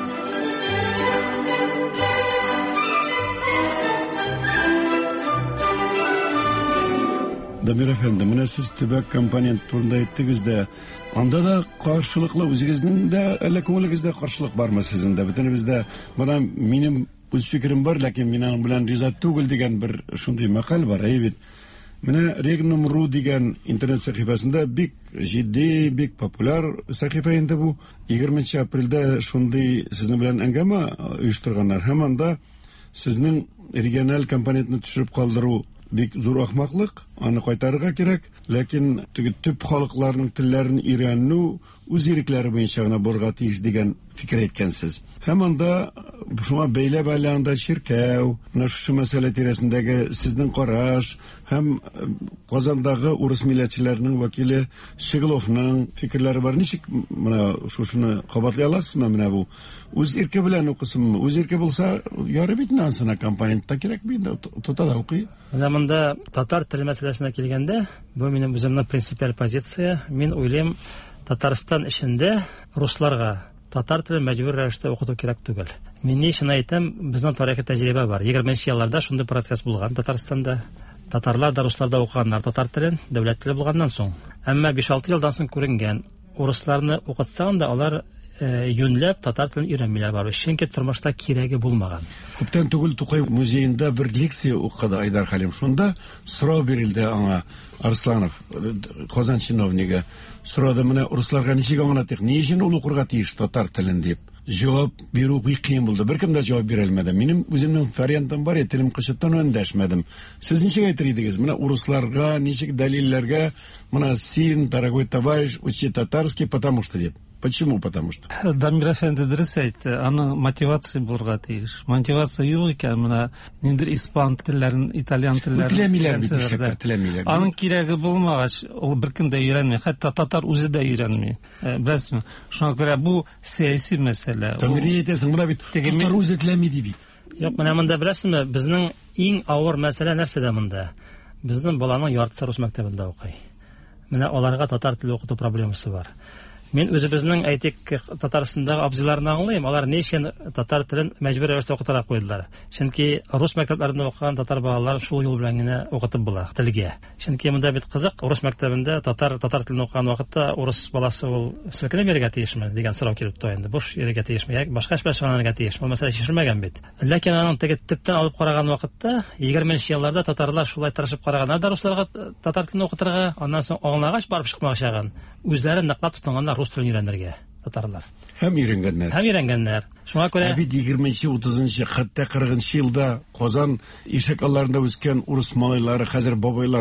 Дамир әфәнде, менә сез төбәк компонент турында әйттегез дә, анда да каршылыклы, үзегезнең дә әллә күңелегездә каршылык бармы сезнең дә? Бөтенебездә менә минем үз фикерем бар, ләкин мин аның белән риза түгел дигән бер шундый мәкаль бар, әйбит. Менә Регнум ру дигән интернет сәхифәсендә бик җитди, бик популяр сәхифә инде бу. егерменче апрельдә шундый сезнең белән әңгәмә оештырганнар. Һәм анда сезнең региональ компонентны төшереп калдыру бик зур ахмаклык, аны кайтарырга кирәк, ләкин теге төп халыкларның телләрен өйрәнү үз ирекләре буенча гына барырга тиеш дигән фикер әйткәнсез. Һәм анда шуңа бәйләп әле анда чиркәү, менә шушы мәсьәлә тирәсендәге сезнең караш һәм Казандагы урыс милләтчеләренең вәкиле Щегловның фикерләре бар. Ничек менә шушыны кабатлый аласызмы? Менә бу үз ирке белән укысымы? Үз ирке булса, ярый бит ансына компонентта кирәк бит, тота да укый. Менә монда татар теле мәсьәләсенә килгәндә, бу минем үземнең принципиаль позиция. Мин уйлыйм, Татарстан эчендә русларга татар телен мәҗбүр рәвештә укыту кирәк түгел. Мин ни өчен әйтәм, безнең тарихи тәҗрибә бар. егерменче елларда шундый процесс булган Татарстанда. Татарлар да, руслар да укыганнар татар телен, дәүләт теле булганнан соң. Әмма биш-алты елдан соң күренгән, урысларны укытсаң да алар юньләп татар телен өйрәнмиләр бар. Чөнки тормышта кирәге булмаган. Күптән түгел Тукай музеенда бер лекция укыды Айдар Халим. Шунда сорау бирелде аңа Арсланов, Казан чиновнигы. Сорады, менә урысларга ничек аңлатыйк, ни өчен ул укырга тиеш татар телен дип. Җавап бирү бик кыен булды. Беркем дә җавап бирә алмады. Минем үземнең вариантым бар, телем кычыттан өндәшмәдем. Сез ничек әйтер идегез? Менә урысларга ничек дәлилләргә, менә син, дорогой товарищ, учи татарский, потому что дип. Почему? Потому что. Дамир әфәнде дөрес әйтте. Аның мотивация булырга тиеш. Мотивация юк икән, менә ниндер испан телләрен, итальян телләрен теләмиләр бит, шәкер теләмиләр. Аның кирәге булмагач, ул беркем дә өйрәнми, хәтта татар үзе дә өйрәнми. Беләсезме? Шуңа күрә бу сәяси мәсьәлә. Тамир әйтәсең, менә бит татар үзе теләми ди бит. Юк, менә монда беләсезме, безнең иң авыр мәсьәлә нәрсәдә монда? Безнең баланың яртысы рус мәктәбендә укый. Менә аларга татар теле укыту проблемасы бар. Мин үзебезнең әйтик Татарстандагы абзыйларны аңлыйм. Алар ни өчен татар телен мәҗбүр рәвештә укытырга куйдылар? Чөнки рус мәктәпләрендә укыган татар балалар шул юл белән генә укытып була телгә. Чөнки монда бит кызык, рус мәктәбендә татар татар телен укыган вакытта урыс баласы ул селкенә бирергә тиешме дигән сорау килеп туа инде. Буш йөрергә тиешме, яки башка эш белән шөгыльләнергә тиешме? Ул мәсьәлә чишелмәгән бит. Ләкин аның теге төптән алып караган вакытта егерменче елларда татарлар шулай тырышып караганнар да русларга татар телен укытырга, аннан соң аңлагач барып чыкмакчаган. Үзләре ныклап тотынганнар рус телен өйрәнергә татарлар. Һәм өйрәнгәннәр. Һәм өйрәнгәннәр. Шуңа күрә бит егерменче утызынчы хәтта кырыгынчы елда Казан ишек алларында үскән урыс малайлары, хәзер бабайлар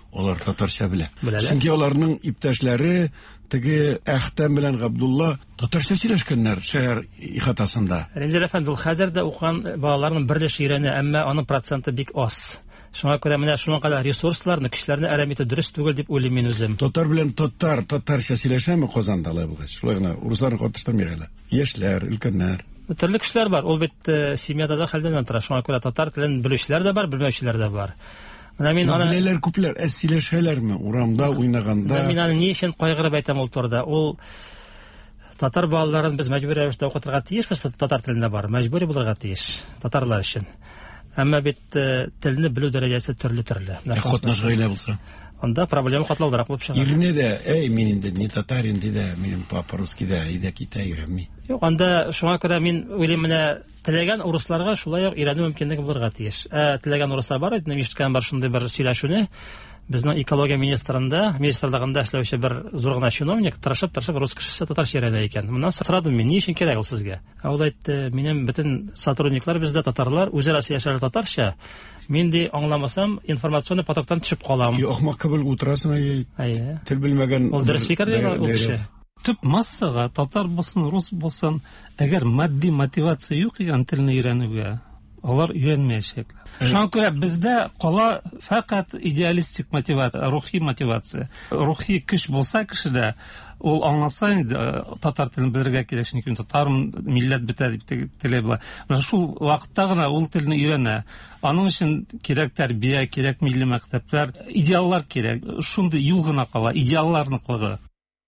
Алар татарча белә. Беләләр. Чөнки аларның иптәшләре теге Әхтәм белән Габдулла татарча сөйләшкәннәр шәһәр ихатасында. Рәмзәл әфәнде, ул хәзер дә укыган балаларның берлеш өйрәнә, әмма аның проценты бик аз. Шуңа күрә менә шуның кадәр ресурсларны, көчләрне әрәм итү дөрес түгел дип уйлыйм мин үзем. Татар белән татар татарча сөйләшәме Казанда алай булгач? Шулай гына урысларны катыштырмый әле. Яшьләр, өлкәннәр. Төрле кешеләр бар. Ул бит семьяда да хәлдән тора. Шуңа күрә татар телен белүчеләр дә бар, белмәүчеләр дә бар. Менә мин аны беләләр күпләр, ә сөйләшәләрме урамда уйнаганда? Мин аны ни өчен кайгырып әйтәм ул турыда? Ул татар балаларын без мәҗбүри рәвештә укытырга тиешбез, татар телендә бар, мәҗбүри булырга тиеш татарлар өчен. Әмма бит телне белү дәрәҗәсе төрле-төрле. Катнаш гаилә булса, анда проблема катлаулырак булып чыга. Ирне дә, әй, мин инде не татар инде дә, минем папа русский да, әйдә китә йөрәми. Юк, анда шуңа күрә мин уйлыйм, менә теләгән урысларга шулай ук өйрәнү мөмкинлеге булырга тиеш. Ә теләгән урыслар бар, әйтеп ишеткән бар шундый бер сөйләшүне. Безнең экология министрында, министрлыгында эшләүче бер зур гына чиновник тырышып-тырышып рус кешесе татарча өйрәнә икән. Моннан сорадым мин, ни өчен кирәк ул сезгә? Ә ул әйтте, минем бөтен сотрудниклар бездә татарлар, үзара сөйләшәләр татарча. Мин ди аңламасам, информационный потоктан төшеп калам. Юк, ахмак кебек утырасың, әй. Әйе. Тел белмәгән. Ул дөрес фикер дип ул кеше. Төп массага татар булсын, рус булсын, әгәр матди мотивация юк икән телне өйрәнүгә, алар өйрәнмәячәкләр. Шуңа күрә бездә кала фақат идеалистик мотивация, рухи мотивация. Рухи көч булса кешедә, ул аңласа инде татар телен белергә кирәк, чөнки татар милләт бетә дип теләй була. Менә шул вакытта гына ул телне өйрәнә. Аның өчен кирәк тәрбия, кирәк милли мәктәпләр, идеаллар кирәк. Шундый юл гына кала, идеалларныкылыгы.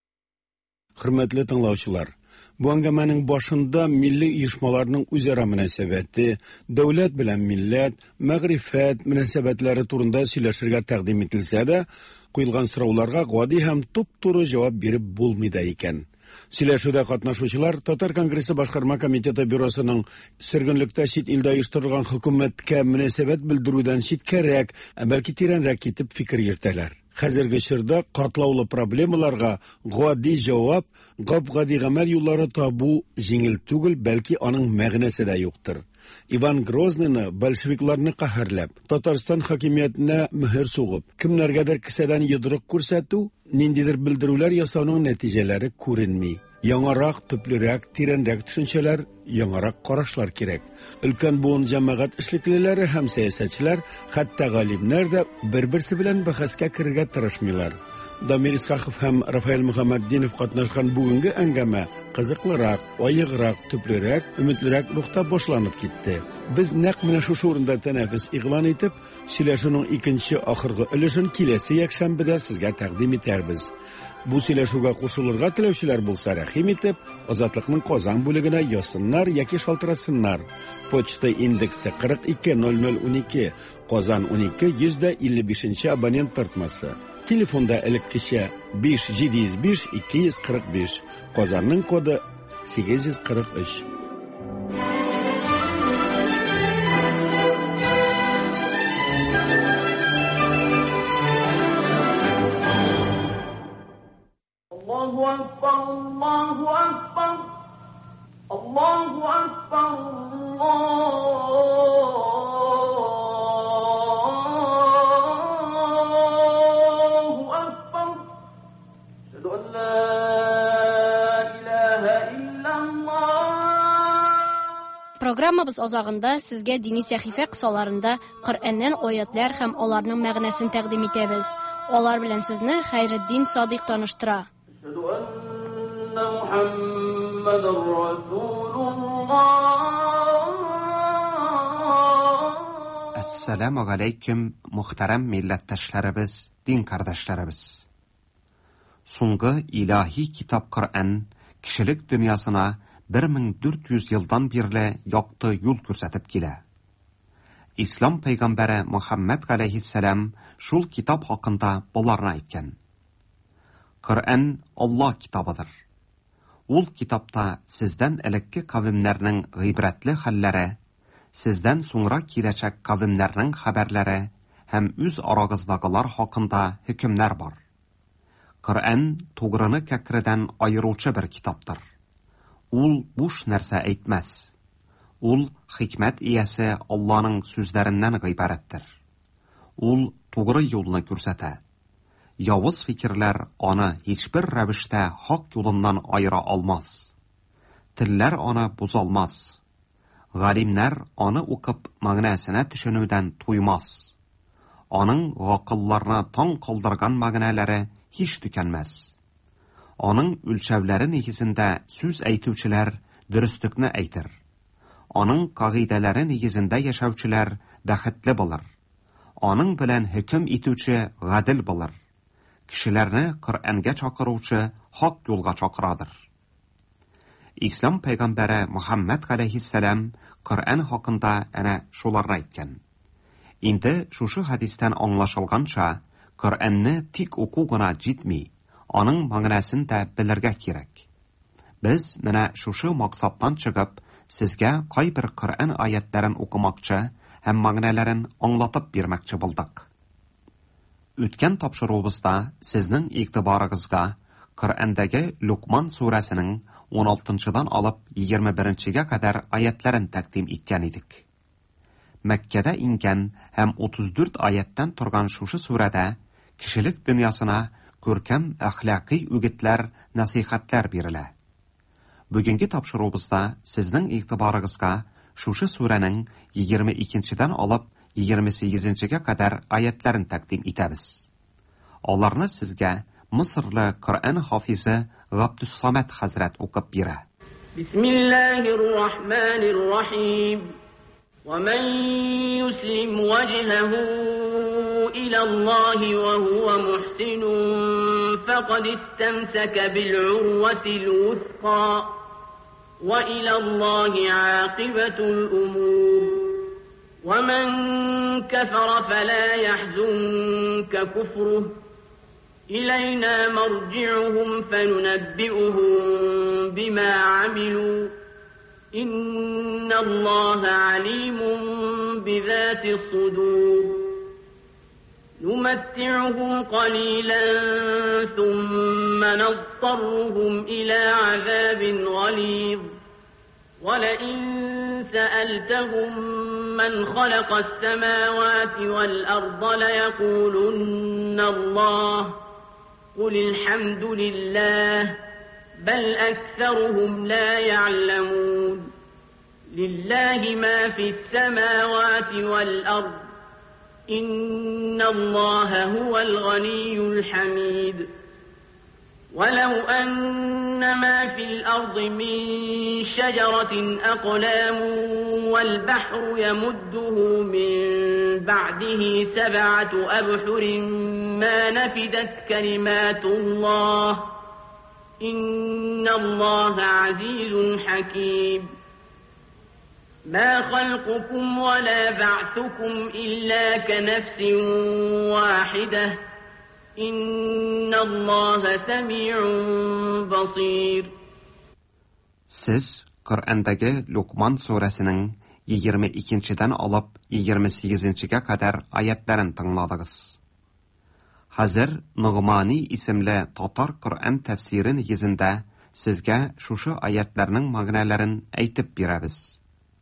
Хөрмәтле тыңлаучылар, бу әңгәмәнең башында милли оешмаларның үзара мөнәсәбәте, дәүләт белән милләт, мәгърифәт мөнәсәбәтләре турында сөйләшергә тәкъдим ителсә дә, куелган сорауларга гади һәм туп-туры җавап биреп булмый да икән. Сөйләшүдә катнашучылар Татар Конгрессы башкарма комитеты бюросының сөргенлектә чит илдә оештырылган хөкүмәткә мөнәсәбәт белдерүдән читкәрәк, бәлки тирәнрәк китеп фикер йөртәләр. Хәзерге чорда катлаулы проблемаларга гади җавап, гап-гади гамәл юллары табу җиңел түгел, бәлки аның мәгънәсе дә юктыр. Иван Грозныйны большевикларны каһәрләп, Татарстан хакимиятенә мөһер сугып, кемнәргәдер кесәдән йодрык күрсәтү, ниндидер белдерүләр ясауның нәтиҗәләре күренми. Яңарак, төплерәк, тирәнрәк төшенчәләр, яңарак карашлар кирәк. Өлкән буын җәмәгать эшлеклеләре һәм сәясәтчеләр, хәтта галимнәр дә бер-берсе белән бәхәскә керергә тырышмыйлар. Дамир Исхаков һәм Рафаэль Мөхәммәтдинов катнашкан бүгенге әңгәмә кызыклырак, аеграк, төплерәк, өметлерәк рухта башланып китте. Без нәкъ менә шушы урында тәнәфес игълан итеп, сөйләшүнең икенче ахыргы өлешен киләсе якшәмбедә сезгә тәкъдим итәрбез. Бу сөйләшүгә кушылырга теләүчеләр булса, рәхим итеп, Азатлыкның Казан бүлегенә язсыннар яки шалтыратсыннар. Почта индексы кырык ике ноль ноль унике, Казан унике йөз илле бишенче абонент тартмасы. Телефонда элеккечә биш җиде йөз биш ике йөз кырык биш, Казанның коды сигез йөз кырык өч. Allahu Akbar, Allahu Akbar, Ashhadu an la ilaha illallah. Программабыз азагында сезгә дини сәхифә кысаларында Коръәннән аятьләр һәм аларның мәгънәсен тәкъдим итәбез. Алар белән сезне Хәйретдин Садыйк таныштыра. Ashhadu anna Muhammadar Rasulullah. Assalamu alaykum, muhtaram millatdaşlarыбыз, din kardeşlerimiz. Соңгы ilahi kitap Kur'an kişilik dünyasına bir ming dört yuz yıldan birle yaktı yol kürsatip kile. İslam peygamberi Muhammed aleyhisselam şul kitap hakkında bularına aytken. Kur'an Allah kitabıdır. Ул kitapta sizden elekki kavimlerinin gıybretli halleri, sizden sonra kilecek kavimlerinin haberleri hem üz arağızdagılar hakkında hükümler var. Kur'an tuğrını kekreden ayırıcı bir kitaptır. Ул boş нәрсә әйтмәс. Ул hikmet иясе Allah'ın sözlerinden gıybarettir. Ул тугры юлны күрсәтә. Явыз фикерләр аны һичбер рәвештә хак юлыннан айыра алмас. Телләр аны бузалмас. Галимнәр аны укып мәгънәсенә төшенүдән туймас. Аның гакылларны таң калдырган мәгънәләре һич төкәнмәс. Аның үлчәүләре нигезендә сүз әйтүчеләр дөреслекне әйтер. Аның кагыйдәләре нигезендә яшәүчеләр бәхетле булыр. Аның белән хөкем итүче гадел булыр. Кешеләрне Коръәнгә чакыручы хак юлга чакырадыр. Ислам пәйгамбәре Мөхәммәд галәйһиссәлам Коръән хакында әнә шуларны әйткән. Инде шушы хадистән аңлашылганча, Коръәнне тик уку гына җитми, аның мәгънәсен дә белергә кирәк. Без менә шушы максаттан чыгып, сезгә кайбер Коръән аятларын укымакчы һәм мәгънәләрен аңлатып бирмәкче булдык. Үткән тапшыруыбызда сезнең игътибарыгызга Коръәндәге Лукман сүрәсенең он алтынчыдан алып егерме беренчегә кадәр аятларын тәкъдим иткән идек. Мәккәдә ингән һәм утыз дүрт аяттан торган шушы сүрәдә кешелек дөньясына күркәм әхлакый үгетләр, насихатлар бирелә. Бүгенге тапшыруыбызда сезнең игътибарыгызга шушы сүрәнең егерме икенчедән алып егерме сигезенчегә кадәр аятларын тәкъдим итәбез. Аларны сезгә Мисырлы Коръән хафизы Габдуссамад хәзрәт укып бирә. Бисмиллаһир-рахманир-рахим. ومن يسلم وجهه إلى الله وهو محسن فقد استمسك بالعروة الوثقى وإلى الله عاقبة الأمور ومن كفر فلا يحزنك كفره إلينا مرجعهم فننبئهم بما عملوا إن الله عليم بذات الصدور نمتعهم قليلا ثم نضطرهم إلى عذاب غليظ ولئن سألتهم من خلق السماوات والأرض ليقولن الله قل الحمد لله بل أكثرهم لا يعلمون لله ما في السماوات والأرض إن الله هو الغني الحميد ولو أن ما في الأرض من شجرة أقلام والبحر يمده من بعده سبعة أبحر ما نفدت كلمات الله إن الله عزيز حكيم ما خلقكم ولا بعثكم إلا كنفس واحدة إن الله سميع بصير. Siz Коръәндәге Лукман сүрәсенең егерме икенчедән алып егерме сигезенчегә кадәр аятларын тыңладыгыз. Хәзер Нугмани исемле татар Коръән тәфсире нигезендә сезгә шушы аятларның мәгънәләрен әйтеп бирәбез.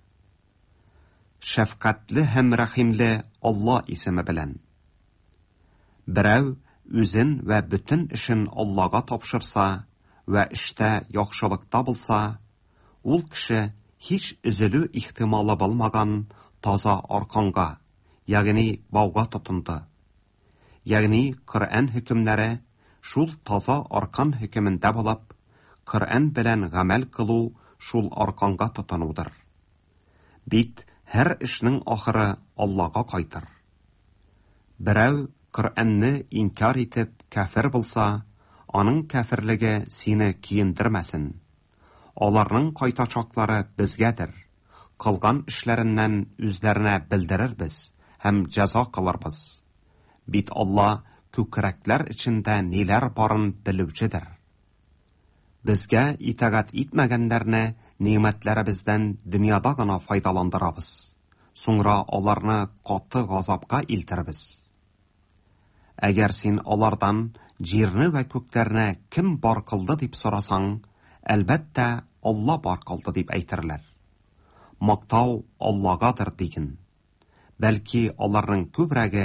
Шәфкатьле һәм рәхимле Алла исеме белән. Берәү үзен вә бөтен эшен Аллага тапшырса вә эштә яхшылыкта булса, ул кеше һич üzülү ихтималы булмаган таза арканга, ягъни бауга тотынды. Ягъни Коръән хөкемнәре шул таза аркан хөкемендә булып, Коръән белән гамәл кылу шул арканга тотынудыр. Бит һәр эшнең ахыры Аллага кайтыр. Берәү Коръәнне инкар итеп кафир булса, аның кафирлеге сине киендермәсен. Аларның кайтачаклары безгәдер. Кылган эшләреннән үзләренә белдерербез һәм җәза кылырбыз. Бит Алла күкрәкләр içендә ниләр барын белүчедер. Безгә итагать итмәгәннәрне нимәтләребездән дөньяда гына файдаландырабыз. Соңра аларны каты газапка илтербез. Әгәр син алардан җирне вә күкләрне кем бар кылды дип сорасаң, әлбәттә Алла бар кылды дип әйтерләр. Мактау Аллагадыр диген. Бәлки аларның күбрәге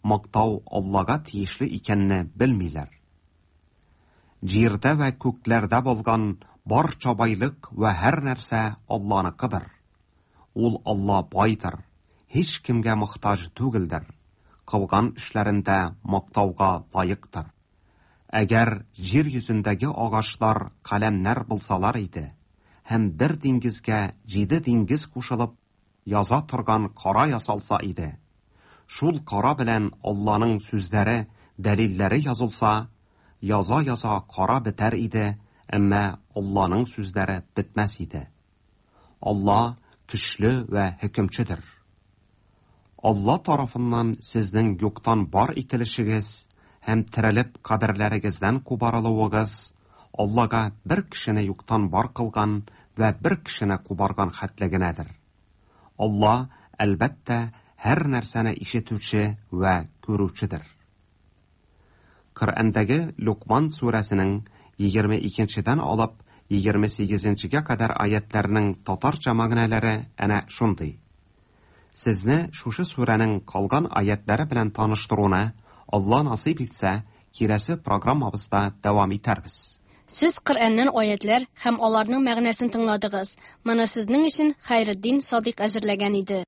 мактау Аллага тиешле икәнне белмиләр. Җирдә вә күкләрдә булган барча байлык вә һәр нәрсә Алланыкыдыр. Ул Алла байдыр, һеч кемгә мохтаҗ түгелдер. Кылган эшләрендә мактауга лаектыр. Әгәр җир йөзендәге агачлар каләмнәр булсалар иде, һәм бер диңгезгә җиде диңгез кушылып яза торган кара ясалса иде, шул кара белән Алланың сүзләре, дәлилләре язылса, яза-яза кара бетәр иде, әмма Алланың сүзләре бетмәс иде. Алла көчле вә хөкемчедер. Алла тарафыннан сезнең юктан бар ителешегез һәм терелеп каберләрегездән кубарылуыгыз Аллага бер кешене юктан бар кылган вә бер кешене кубарган хәтлегенәдер. Алла, әлбәттә, һәр нәрсәне ишетүче вә күрүчедер. Коръәндәге Лукман сүрәсенең егерме икенчедән алып егерме сигезенчегә кадәр аятларның татарча мәгънәләре әнә шундый. Сезне шушы сүрәнең калган аятлары белән таныштыруны Алла насыйп итсә, кирәсе программабызда дәвам итәрбез. Сез Коръәннән аятлар һәм аларның мәгънәсен тыңладыгыз. Моны сезнең өчен Хайретдин Садыйк әзерләгән иде.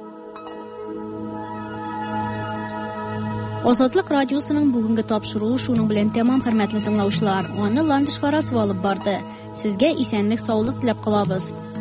Азатлык радиосының бүгенге тапшыруы шуның белән тәмам, хөрмәтле тыңлаучылар. Аны Ландышка расып алып барды. Сезгә исәнлек, саулык теләп калабыз.